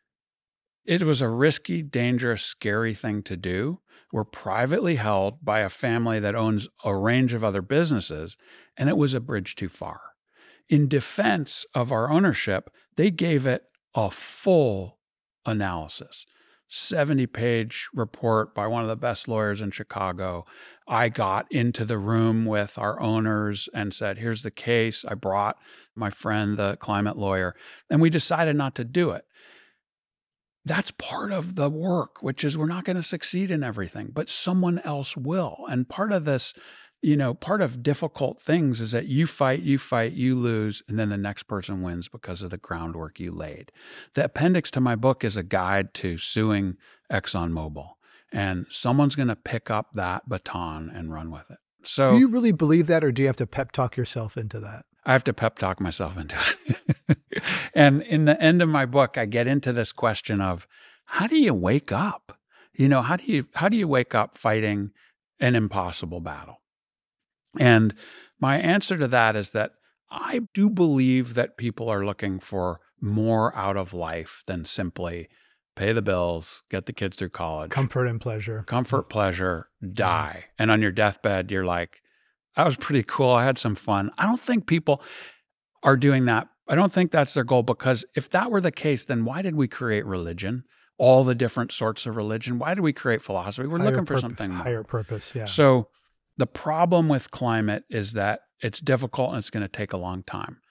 it was a risky, dangerous, scary thing to do. We're privately held by a family that owns a range of other businesses, and it was a bridge too far. In defense of our ownership, they gave it a full analysis, seventy-page report by one of the best lawyers in Chicago. I got into the room with our owners and said, here's the case. I brought my friend, the climate lawyer, and we decided not to do it. That's part of the work, which is we're not going to succeed in everything, but someone else will. And part of this, you know, part of difficult things is that you fight, you fight, you lose, and then the next person wins because of the groundwork you laid. The appendix to my book is a guide to suing ExxonMobil, and someone's going to pick up that baton and run with it. So, do you really believe that, or do you have to pep talk yourself into that? I have to pep talk myself into it. And in the end of my book, I get into this question of how do you wake up? You know, how do you how do you wake up fighting an impossible battle? And my answer to that is that I do believe that people are looking for more out of life than simply pay the bills, get the kids through college. Comfort and pleasure. Comfort, pleasure, die. And on your deathbed, you're like, that was pretty cool. I had some fun. I don't think people are doing that. I don't think that's their goal, because if that were the case, then why did we create religion? All the different sorts of religion. Why did we create philosophy? We're higher looking for purpose, something more. Higher purpose, yeah. So the problem with climate is that it's difficult and it's going to take a long time.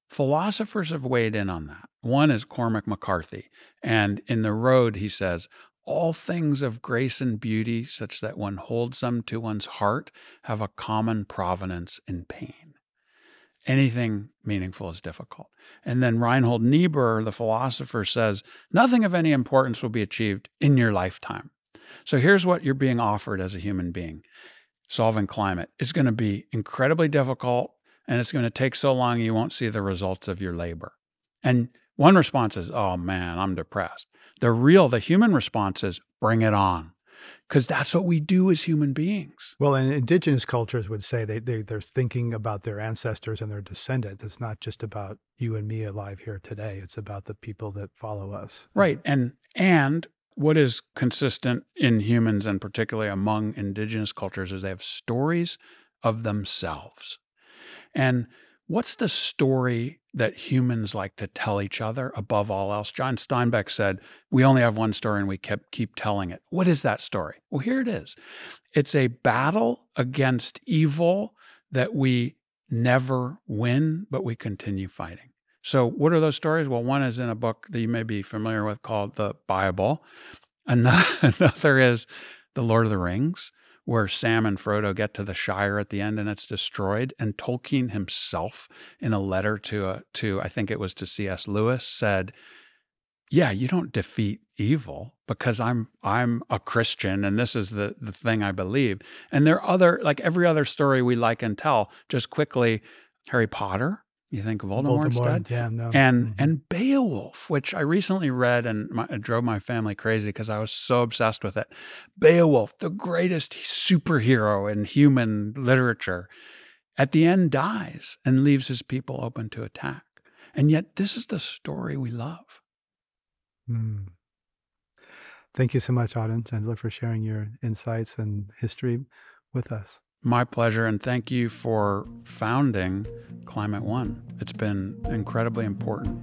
Philosophers have weighed in on that. One is Cormac McCarthy. And in The Road, he says, all things of grace and beauty, such that one holds them to one's heart, have a common provenance in pain. Anything meaningful is difficult. And then Reinhold Niebuhr, the philosopher, says, nothing of any importance will be achieved in your lifetime. So here's what you're being offered as a human being. Solving climate is going to be incredibly difficult, and it's going to take so long you won't see the results of your labor. And one response is, oh man, I'm depressed. The real, the human response is, bring it on. Because that's what we do as human beings. Well, and indigenous cultures would say they, they, they're thinking about their ancestors and their descendants. It's not just about you and me alive here today. It's about the people that follow us. Right. And and what is consistent in humans, and particularly among indigenous cultures, is they have stories of themselves. And what's the story that humans like to tell each other above all else? John Steinbeck said, we only have one story and we kept, keep telling it. What is that story? Well, here it is. It's a battle against evil that we never win, but we continue fighting. So what are those stories? Well, one is in a book that you may be familiar with called the Bible. Another is The Lord of the Rings, where Sam and Frodo get to the Shire at the end and it's destroyed. And Tolkien himself, in a letter to, a, to I think it was to C S Lewis, said, yeah, you don't defeat evil because I'm I'm a Christian and this is the, the thing I believe. And there are other, like every other story we like and tell, just quickly, Harry Potter, you think Voldemort's Voldemort, dead? yeah, no. And Mhm. and Beowulf, which I recently read and my, it drove my family crazy because I was so obsessed with it. Beowulf, the greatest superhero in human literature, at the end dies and leaves his people open to attack. And yet this is the story we love. Mm. Thank you so much, Auden Chandler, for sharing your insights and history with us. My pleasure, and thank you for founding Climate One. It's been incredibly important.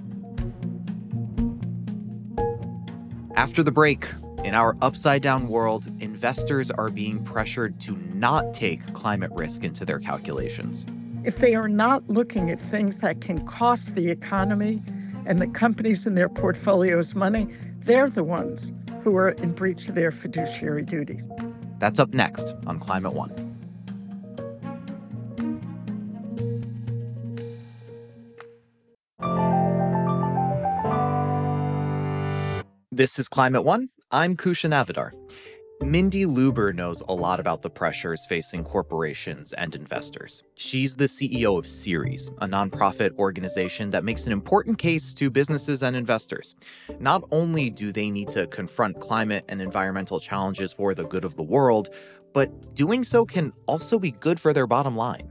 After the break, in our upside-down world, investors are being pressured to not take climate risk into their calculations. If they are not looking at things that can cost the economy and the companies in their portfolios money, they're the ones who are in breach of their fiduciary duties. That's up next on Climate One. This is Climate One. I'm Kushan Avidar. Mindy Luber knows a lot about the pressures facing corporations and investors. She's the C E O of Ceres, a nonprofit organization that makes an important case to businesses and investors. Not only do they need to confront climate and environmental challenges for the good of the world, but doing so can also be good for their bottom line.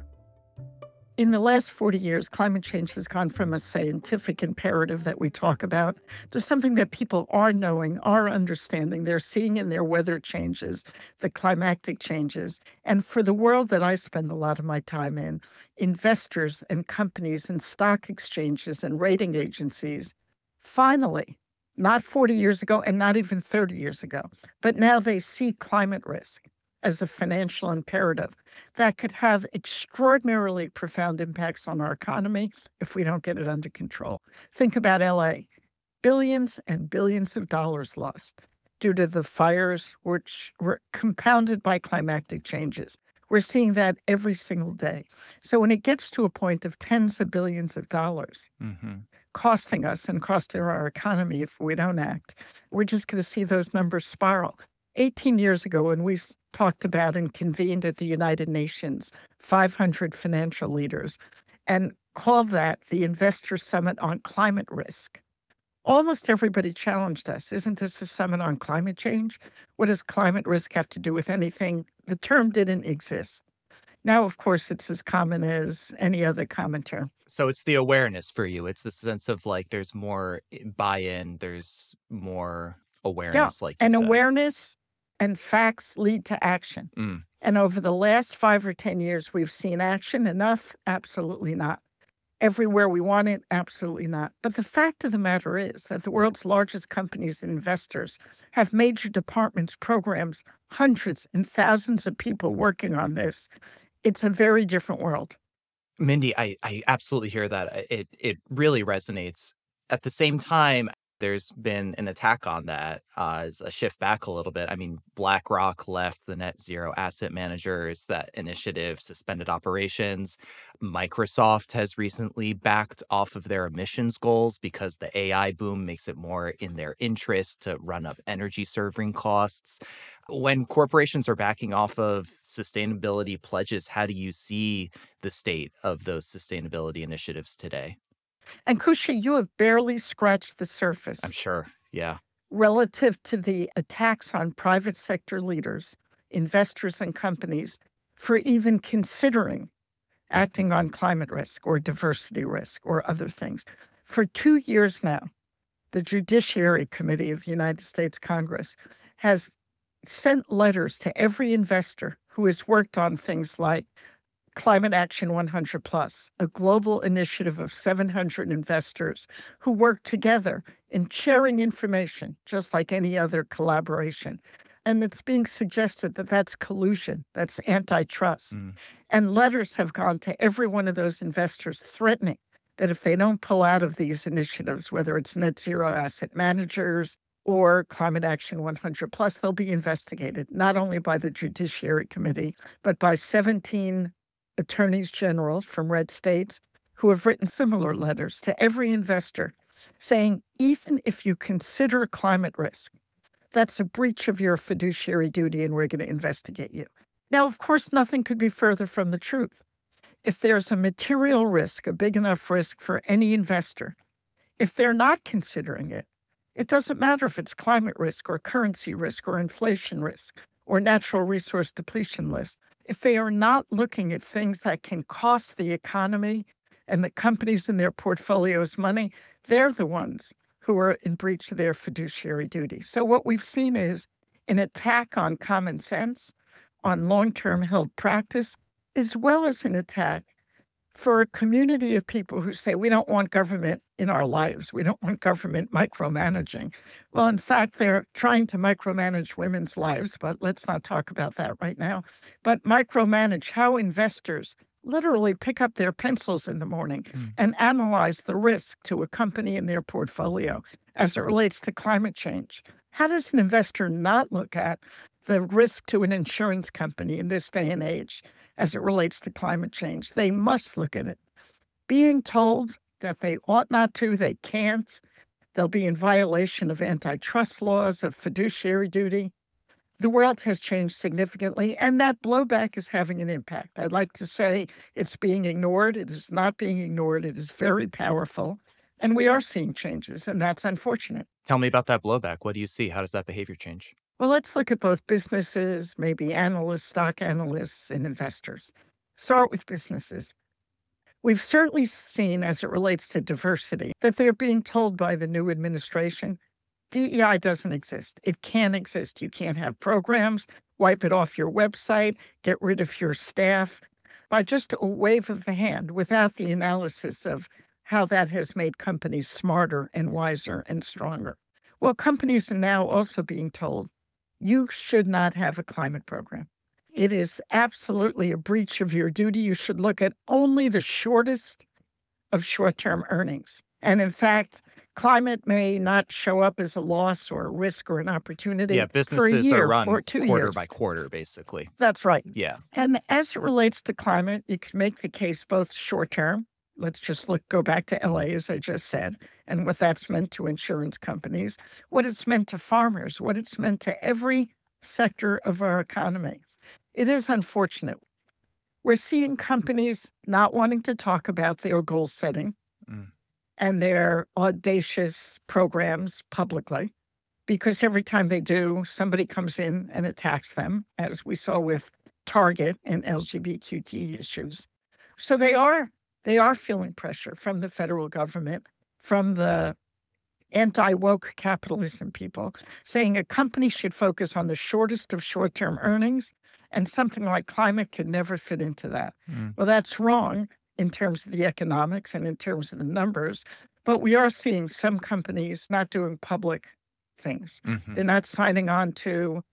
In the last forty years, climate change has gone from a scientific imperative that we talk about to something that people are knowing, are understanding. They're seeing in their weather changes, the climatic changes. And for the world that I spend a lot of my time in, investors and companies and stock exchanges and rating agencies, finally, not forty years ago and not even thirty years ago, but now they see climate risk as a financial imperative that could have extraordinarily profound impacts on our economy if we don't get it under control. Think about L A. Billions and billions of dollars lost due to the fires, which were compounded by climatic changes. We're seeing that every single day. So when it gets to a point of tens of billions of dollars mm-hmm. costing us and costing our economy if we don't act, we're just going to see those numbers spiral. eighteen years ago, when we talked about and convened at the United Nations, five hundred financial leaders, and called that the Investor Summit on Climate Risk, almost everybody challenged us. Isn't this a summit on climate change? What does climate risk have to do with anything? The term didn't exist. Now, of course, it's as common as any other common term. So it's the awareness for you. It's the sense of like there's more buy-in, there's more awareness, yeah, like you and said. awareness and facts lead to action. Mm. And over the last five or ten years, we've seen action enough? Absolutely not. Everywhere we want it? Absolutely not. But the fact of the matter is that the world's largest companies and investors have major departments, programs, hundreds and thousands of people working on this. It's a very different world. Mindy, I, I absolutely hear that. It it really resonates. At the same time, there's been an attack on that uh, as a shift back a little bit. I mean, BlackRock left the net zero asset managers. That initiative suspended operations. Microsoft has recently backed off of their emissions goals because the A I boom makes it more in their interest to run up energy serving costs. When corporations are backing off of sustainability pledges, how do you see the state of those sustainability initiatives today? And Kusha, you have barely scratched the surface. I'm sure. Yeah. Relative to the attacks on private sector leaders, investors, and companies for even considering acting on climate risk or diversity risk or other things. For two years now, the Judiciary Committee of the United States Congress has sent letters to every investor who has worked on things like Climate Action one hundred plus, a global initiative of seven hundred investors who work together in sharing information, just like any other collaboration. And it's being suggested that that's collusion, that's antitrust. Mm. And letters have gone to every one of those investors threatening that if they don't pull out of these initiatives, whether it's net zero asset managers or Climate Action one hundred plus, they'll be investigated, not only by the Judiciary Committee, but by seventeen attorneys general from red states who have written similar letters to every investor saying, even if you consider climate risk, that's a breach of your fiduciary duty and we're going to investigate you. Now, of course, nothing could be further from the truth. If there's a material risk, a big enough risk for any investor, if they're not considering it, it doesn't matter if it's climate risk or currency risk or inflation risk or natural resource depletion risk. If they are not looking at things that can cost the economy and the companies in their portfolios money, they're the ones who are in breach of their fiduciary duty. So what we've seen is an attack on common sense, on long-term held practice, as well as an attack for a community of people who say, we don't want government in our lives. We don't want government micromanaging. Well, in fact, they're trying to micromanage women's lives, but let's not talk about that right now. But micromanage how investors literally pick up their pencils in the morning mm. and analyze the risk to a company in their portfolio as it relates to climate change. How does an investor not look at the risk to an insurance company in this day and age as it relates to climate change? They must look at it. Being told that they ought not to, they can't, they'll be in violation of antitrust laws, of fiduciary duty. The world has changed significantly, and that blowback is having an impact. I'd like to say it's being ignored. It is not being ignored. It is very powerful, and we are seeing changes, and that's unfortunate. Tell me about that blowback. What do you see? How does that behavior change? Well, let's look at both businesses, maybe analysts, stock analysts, and investors. Start with businesses. We've certainly seen, as it relates to diversity, that they're being told by the new administration, D E I doesn't exist. It can't exist. You can't have programs, wipe it off your website, get rid of your staff by just a wave of the hand without the analysis of how that has made companies smarter and wiser and stronger. Well, companies are now also being told, you should not have a climate program. It is absolutely a breach of your duty. You should look at only the shortest of short-term earnings. And in fact, climate may not show up as a loss or a risk or an opportunity yeah, for a year are run or two quarter years. by quarter, basically. That's right. Yeah. And as it relates to climate, you can make the case both short-term. Let's just look, go back to L A, as I just said, and what that's meant to insurance companies, what it's meant to farmers, what it's meant to every sector of our economy. It is unfortunate. We're seeing companies not wanting to talk about their goal setting mm. and their audacious programs publicly, because every time they do, somebody comes in and attacks them, as we saw with Target and L G B T Q issues. So they are they are feeling pressure from the federal government, from the anti-woke capitalism people, saying a company should focus on the shortest of short-term earnings, and something like climate could never fit into that. Mm. Well, that's wrong in terms of the economics and in terms of the numbers, but we are seeing some companies not doing public things. Mm-hmm. They're not signing on to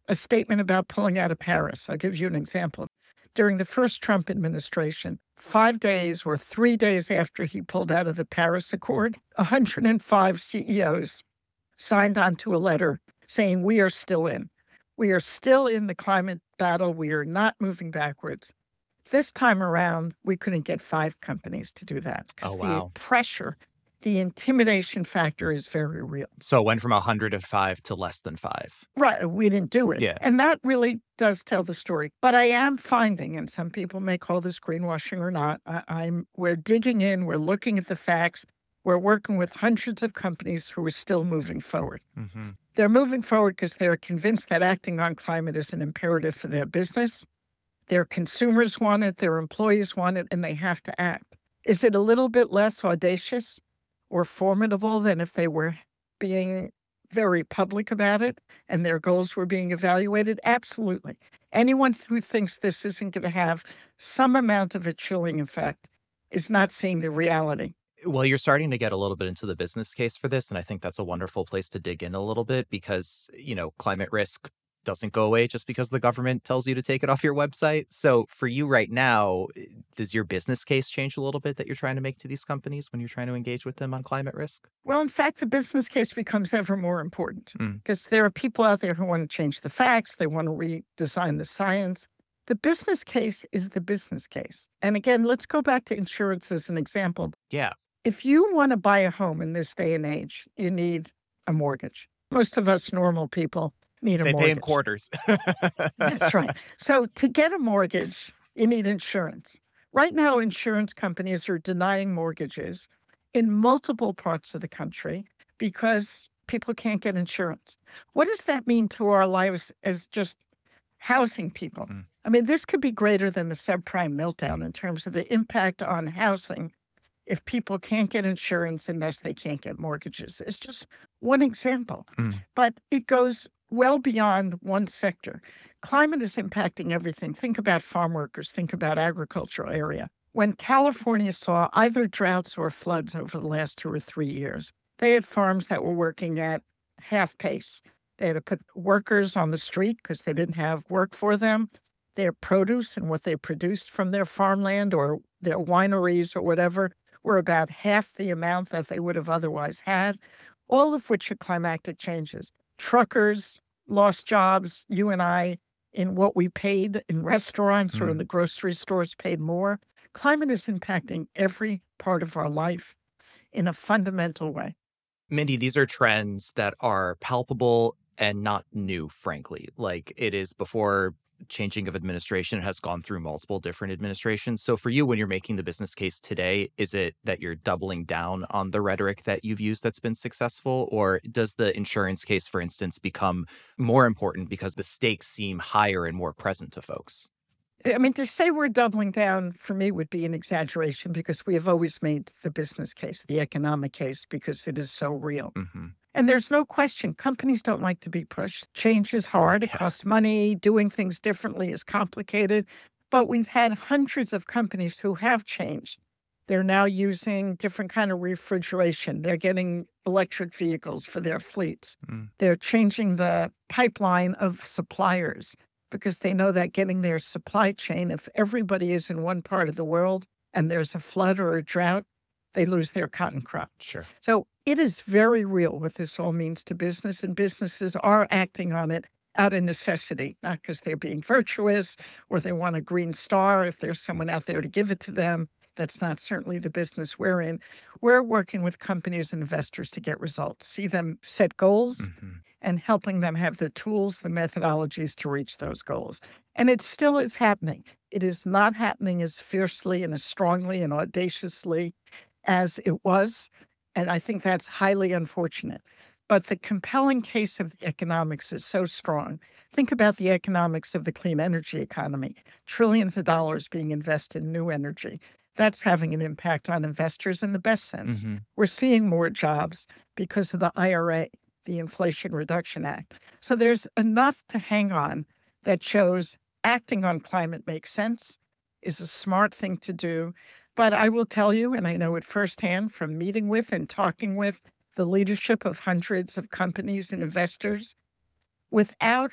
a statement about pulling out of Paris. I'll give you an example. During the first Trump administration, five days or three days after he pulled out of the Paris Accord, one hundred five C E Os signed onto a letter saying, we are still in. We are still in the climate battle. We are not moving backwards. This time around, we couldn't get five companies to do that because Oh, wow. the pressure, the intimidation factor is very real. So it went from one hundred five to less than five. Right. We didn't do it. Yeah. And that really does tell the story. But I am finding, and some people may call this greenwashing or not, I, I'm we're digging in, we're looking at the facts, we're working with hundreds of companies who are still moving forward. Mm-hmm. They're moving forward because they're convinced that acting on climate is an imperative for their business. Their consumers want it, their employees want it, and they have to act. Is it a little bit less audacious or formidable than if they were being very public about it and their goals were being evaluated? Absolutely. Anyone who thinks this isn't going to have some amount of a chilling effect is not seeing the reality. Well, you're starting to get a little bit into the business case for this, and I think that's a wonderful place to dig in a little bit because, you know, climate risk doesn't go away just because the government tells you to take it off your website. So for you right now, does your business case change a little bit that you're trying to make to these companies when you're trying to engage with them on climate risk? Well, in fact, the business case becomes ever more important Mm. because there are people out there who want to change the facts. They want to redesign the science. The business case is the business case. And again, let's go back to insurance as an example. Yeah. If you want to buy a home in this day and age, you need a mortgage. Most of us normal people need a They mortgage. pay in quarters. That's right. So to get a mortgage, you need insurance. Right now, insurance companies are denying mortgages in multiple parts of the country because people can't get insurance. What does that mean to our lives as just housing people? Mm. I mean, this could be greater than the subprime meltdown in terms of the impact on housing if people can't get insurance and thus they can't get mortgages. It's just one example. Mm. But it goes well beyond one sector. Climate is impacting everything. Think about farm workers. Think about agricultural area. When California saw either droughts or floods over the last two or three years, they had farms that were working at half pace. They had to put workers on the street because they didn't have work for them. Their produce and what they produced from their farmland or their wineries or whatever were about half the amount that they would have otherwise had, all of which are climatic changes. Truckers lost jobs. You and I, in what we paid in restaurants mm. or in the grocery stores, paid more. Climate is impacting every part of our life in a fundamental way. Mindy, these are trends that are palpable and not new, frankly. Like it is before changing of administration has gone through multiple different administrations. So for you, when you're making the business case today, is it that you're doubling down on the rhetoric that you've used that's been successful? Or does the insurance case, for instance, become more important because the stakes seem higher and more present to folks? I mean, to say we're doubling down for me would be an exaggeration because we have always made the business case, the economic case, because it is so real. Mm-hmm. And there's no question, companies don't like to be pushed. Change is hard. It Yeah. costs money. Doing things differently is complicated. But we've had hundreds of companies who have changed. They're now using different kind of refrigeration. They're getting electric vehicles for their fleets. Mm. They're changing the pipeline of suppliers because they know that getting their supply chain, if everybody is in one part of the world and there's a flood or a drought, they lose their cotton crop. Sure. So it is very real what this all means to business, and businesses are acting on it out of necessity, not because they're being virtuous or they want a green star if there's someone out there to give it to them. That's not certainly the business we're in. We're working with companies and investors to get results, see them set goals, Mm-hmm. and helping them have the tools, the methodologies to reach those goals. And it still is happening. It is not happening as fiercely and as strongly and audaciously as it was. And I think that's highly unfortunate. But the compelling case of the economics is so strong. Think about the economics of the clean energy economy, trillions of dollars being invested in new energy. That's having an impact on investors in the best sense. Mm-hmm. We're seeing more jobs because of the I R A, the Inflation Reduction Act. So there's enough to hang on that shows acting on climate makes sense, is a smart thing to do. But I will tell you, and I know it firsthand from meeting with and talking with the leadership of hundreds of companies and investors, without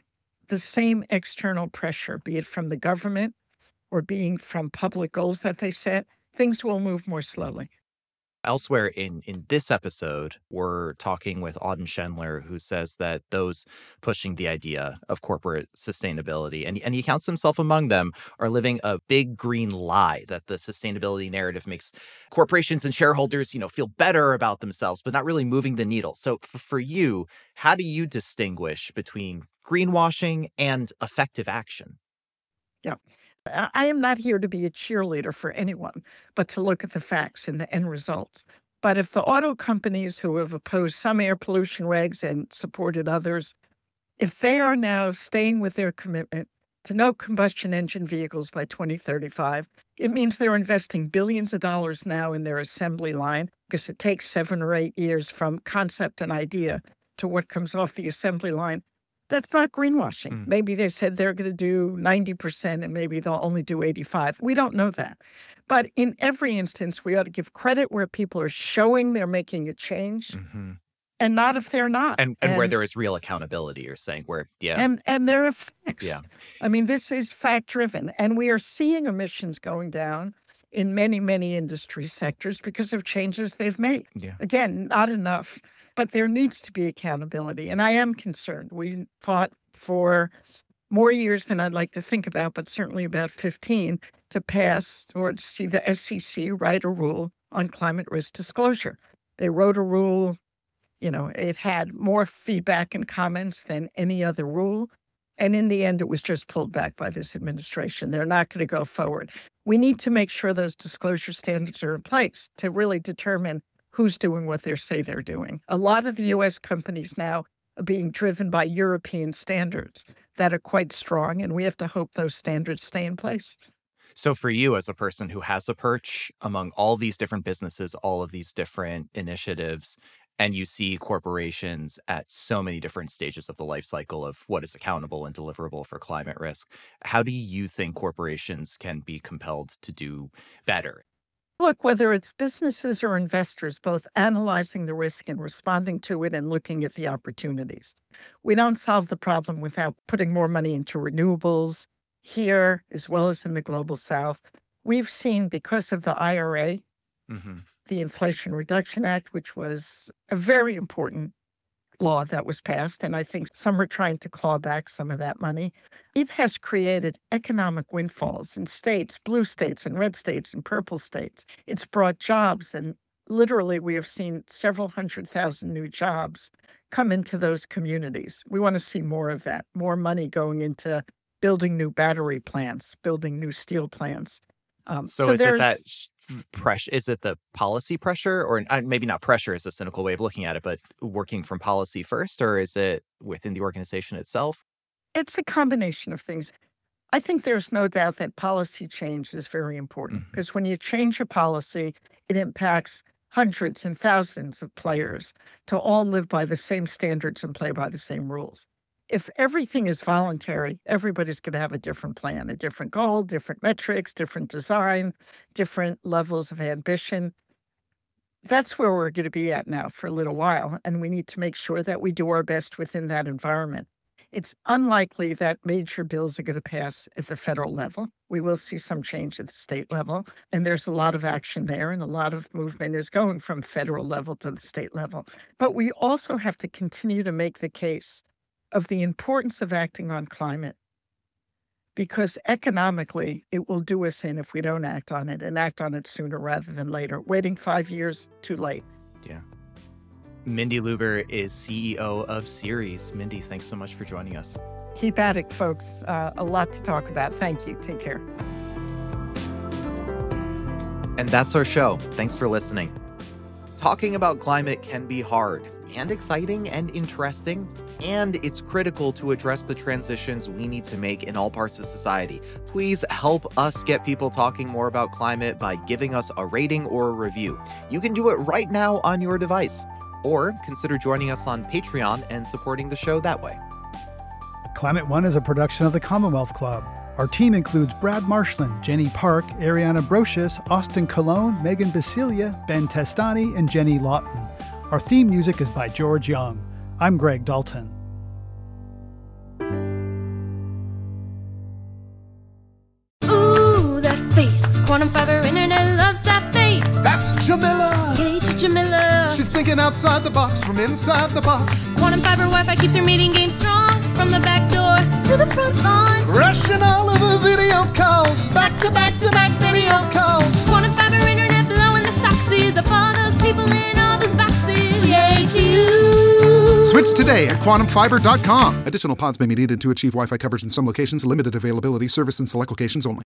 the same external pressure, be it from the government or being from public goals that they set, things will move more slowly. Elsewhere in, in this episode, we're talking with Auden Schendler, who says that those pushing the idea of corporate sustainability, and, and he counts himself among them, are living a big green lie that the sustainability narrative makes corporations and shareholders, you know, feel better about themselves, but not really moving the needle. So f- for you, how do you distinguish between greenwashing and effective action? Yeah. I am not here to be a cheerleader for anyone, but to look at the facts and the end results. But if the auto companies who have opposed some air pollution regs and supported others, if they are now staying with their commitment to no combustion engine vehicles by twenty thirty-five, it means they're investing billions of dollars now in their assembly line, because it takes seven or eight years from concept and idea to what comes off the assembly line. That's not greenwashing. Mm. Maybe they said they're going to do ninety percent and maybe they'll only do eighty-five. We don't know that. But in every instance, we ought to give credit where people are showing they're making a change, mm-hmm. and not if they're not. And, and, and where there is real accountability, you're saying, where, yeah. And, and there are facts. Yeah. I mean, this is fact-driven. And we are seeing emissions going down in many, many industry sectors because of changes they've made. Yeah. Again, not enough. But there needs to be accountability. And I am concerned. We fought for more years than I'd like to think about, but certainly about fifteen, to pass or to see the S E C write a rule on climate risk disclosure. They wrote a rule, you know, it had more feedback and comments than any other rule. And in the end, it was just pulled back by this administration. They're not going to go forward. We need to make sure those disclosure standards are in place to really determine who's doing what they say they're doing. A lot of the U S companies now are being driven by European standards that are quite strong, and we have to hope those standards stay in place. So for you, as a person who has a perch among all these different businesses, all of these different initiatives, and you see corporations at so many different stages of the life cycle of what is accountable and deliverable for climate risk, how do you think corporations can be compelled to do better? Look, whether it's businesses or investors, both analyzing the risk and responding to it and looking at the opportunities. We don't solve the problem without putting more money into renewables here as well as in the global south. We've seen, because of the I R A, mm-hmm. the Inflation Reduction Act, which was a very important law that was passed, and I think some are trying to claw back some of that money. It has created economic windfalls in states, blue states and red states and purple states. It's brought jobs, and literally we have seen several hundred thousand new jobs come into those communities. We want to see more of that, more money going into building new battery plants, building new steel plants. Um, so, so is it that pressure? Is it the policy pressure, or uh, maybe not pressure is a cynical way of looking at it, but working from policy first, or is it within the organization itself? It's a combination of things. I think there's no doubt that policy change is very important, because mm-hmm. when you change a policy, it impacts hundreds and thousands of players to all live by the same standards and play by the same rules. If everything is voluntary, everybody's going to have a different plan, a different goal, different metrics, different design, different levels of ambition. That's where we're going to be at now for a little while, and we need to make sure that we do our best within that environment. It's unlikely that major bills are going to pass at the federal level. We will see some change at the state level, and there's a lot of action there, and a lot of movement is going from federal level to the state level. But we also have to continue to make the case of the importance of acting on climate, because economically it will do us in if we don't act on it, and act on it sooner rather than later. Waiting five years, too late. Yeah. Mindy Luber is C E O of Ceres. Mindy, thanks so much for joining us. Keep at it, folks. Uh, a lot to talk about. Thank you. Take care. And that's our show. Thanks for listening. Talking about climate can be hard and exciting and interesting, and it's critical to address the transitions we need to make in all parts of society. Please help us get people talking more about climate by giving us a rating or a review. You can do it right now on your device, or consider joining us on Patreon and supporting the show that way. Climate One is a production of the Commonwealth Club. Our team includes Brad Marshland, Jenny Park, Ariana Brocious, Austin Colon, Megan Basilia, Ben Testani, and Jenny Lawton. Our theme music is by George Young. I'm Greg Dalton. Quantum Fiber Internet loves that face. That's Jamila. Yay to Jamila. She's thinking outside the box from inside the box. Quantum Fiber Wi-Fi keeps her meeting game strong. From the back door to the front lawn. Rushing all of her video calls. Back to back to back video calls. Quantum Fiber Internet blowing the soxies of all those people in all those boxes. Yay to you. Switch today at quantum fiber dot com. Additional pods may be needed to achieve Wi-Fi coverage in some locations. Limited availability. Service in select locations only.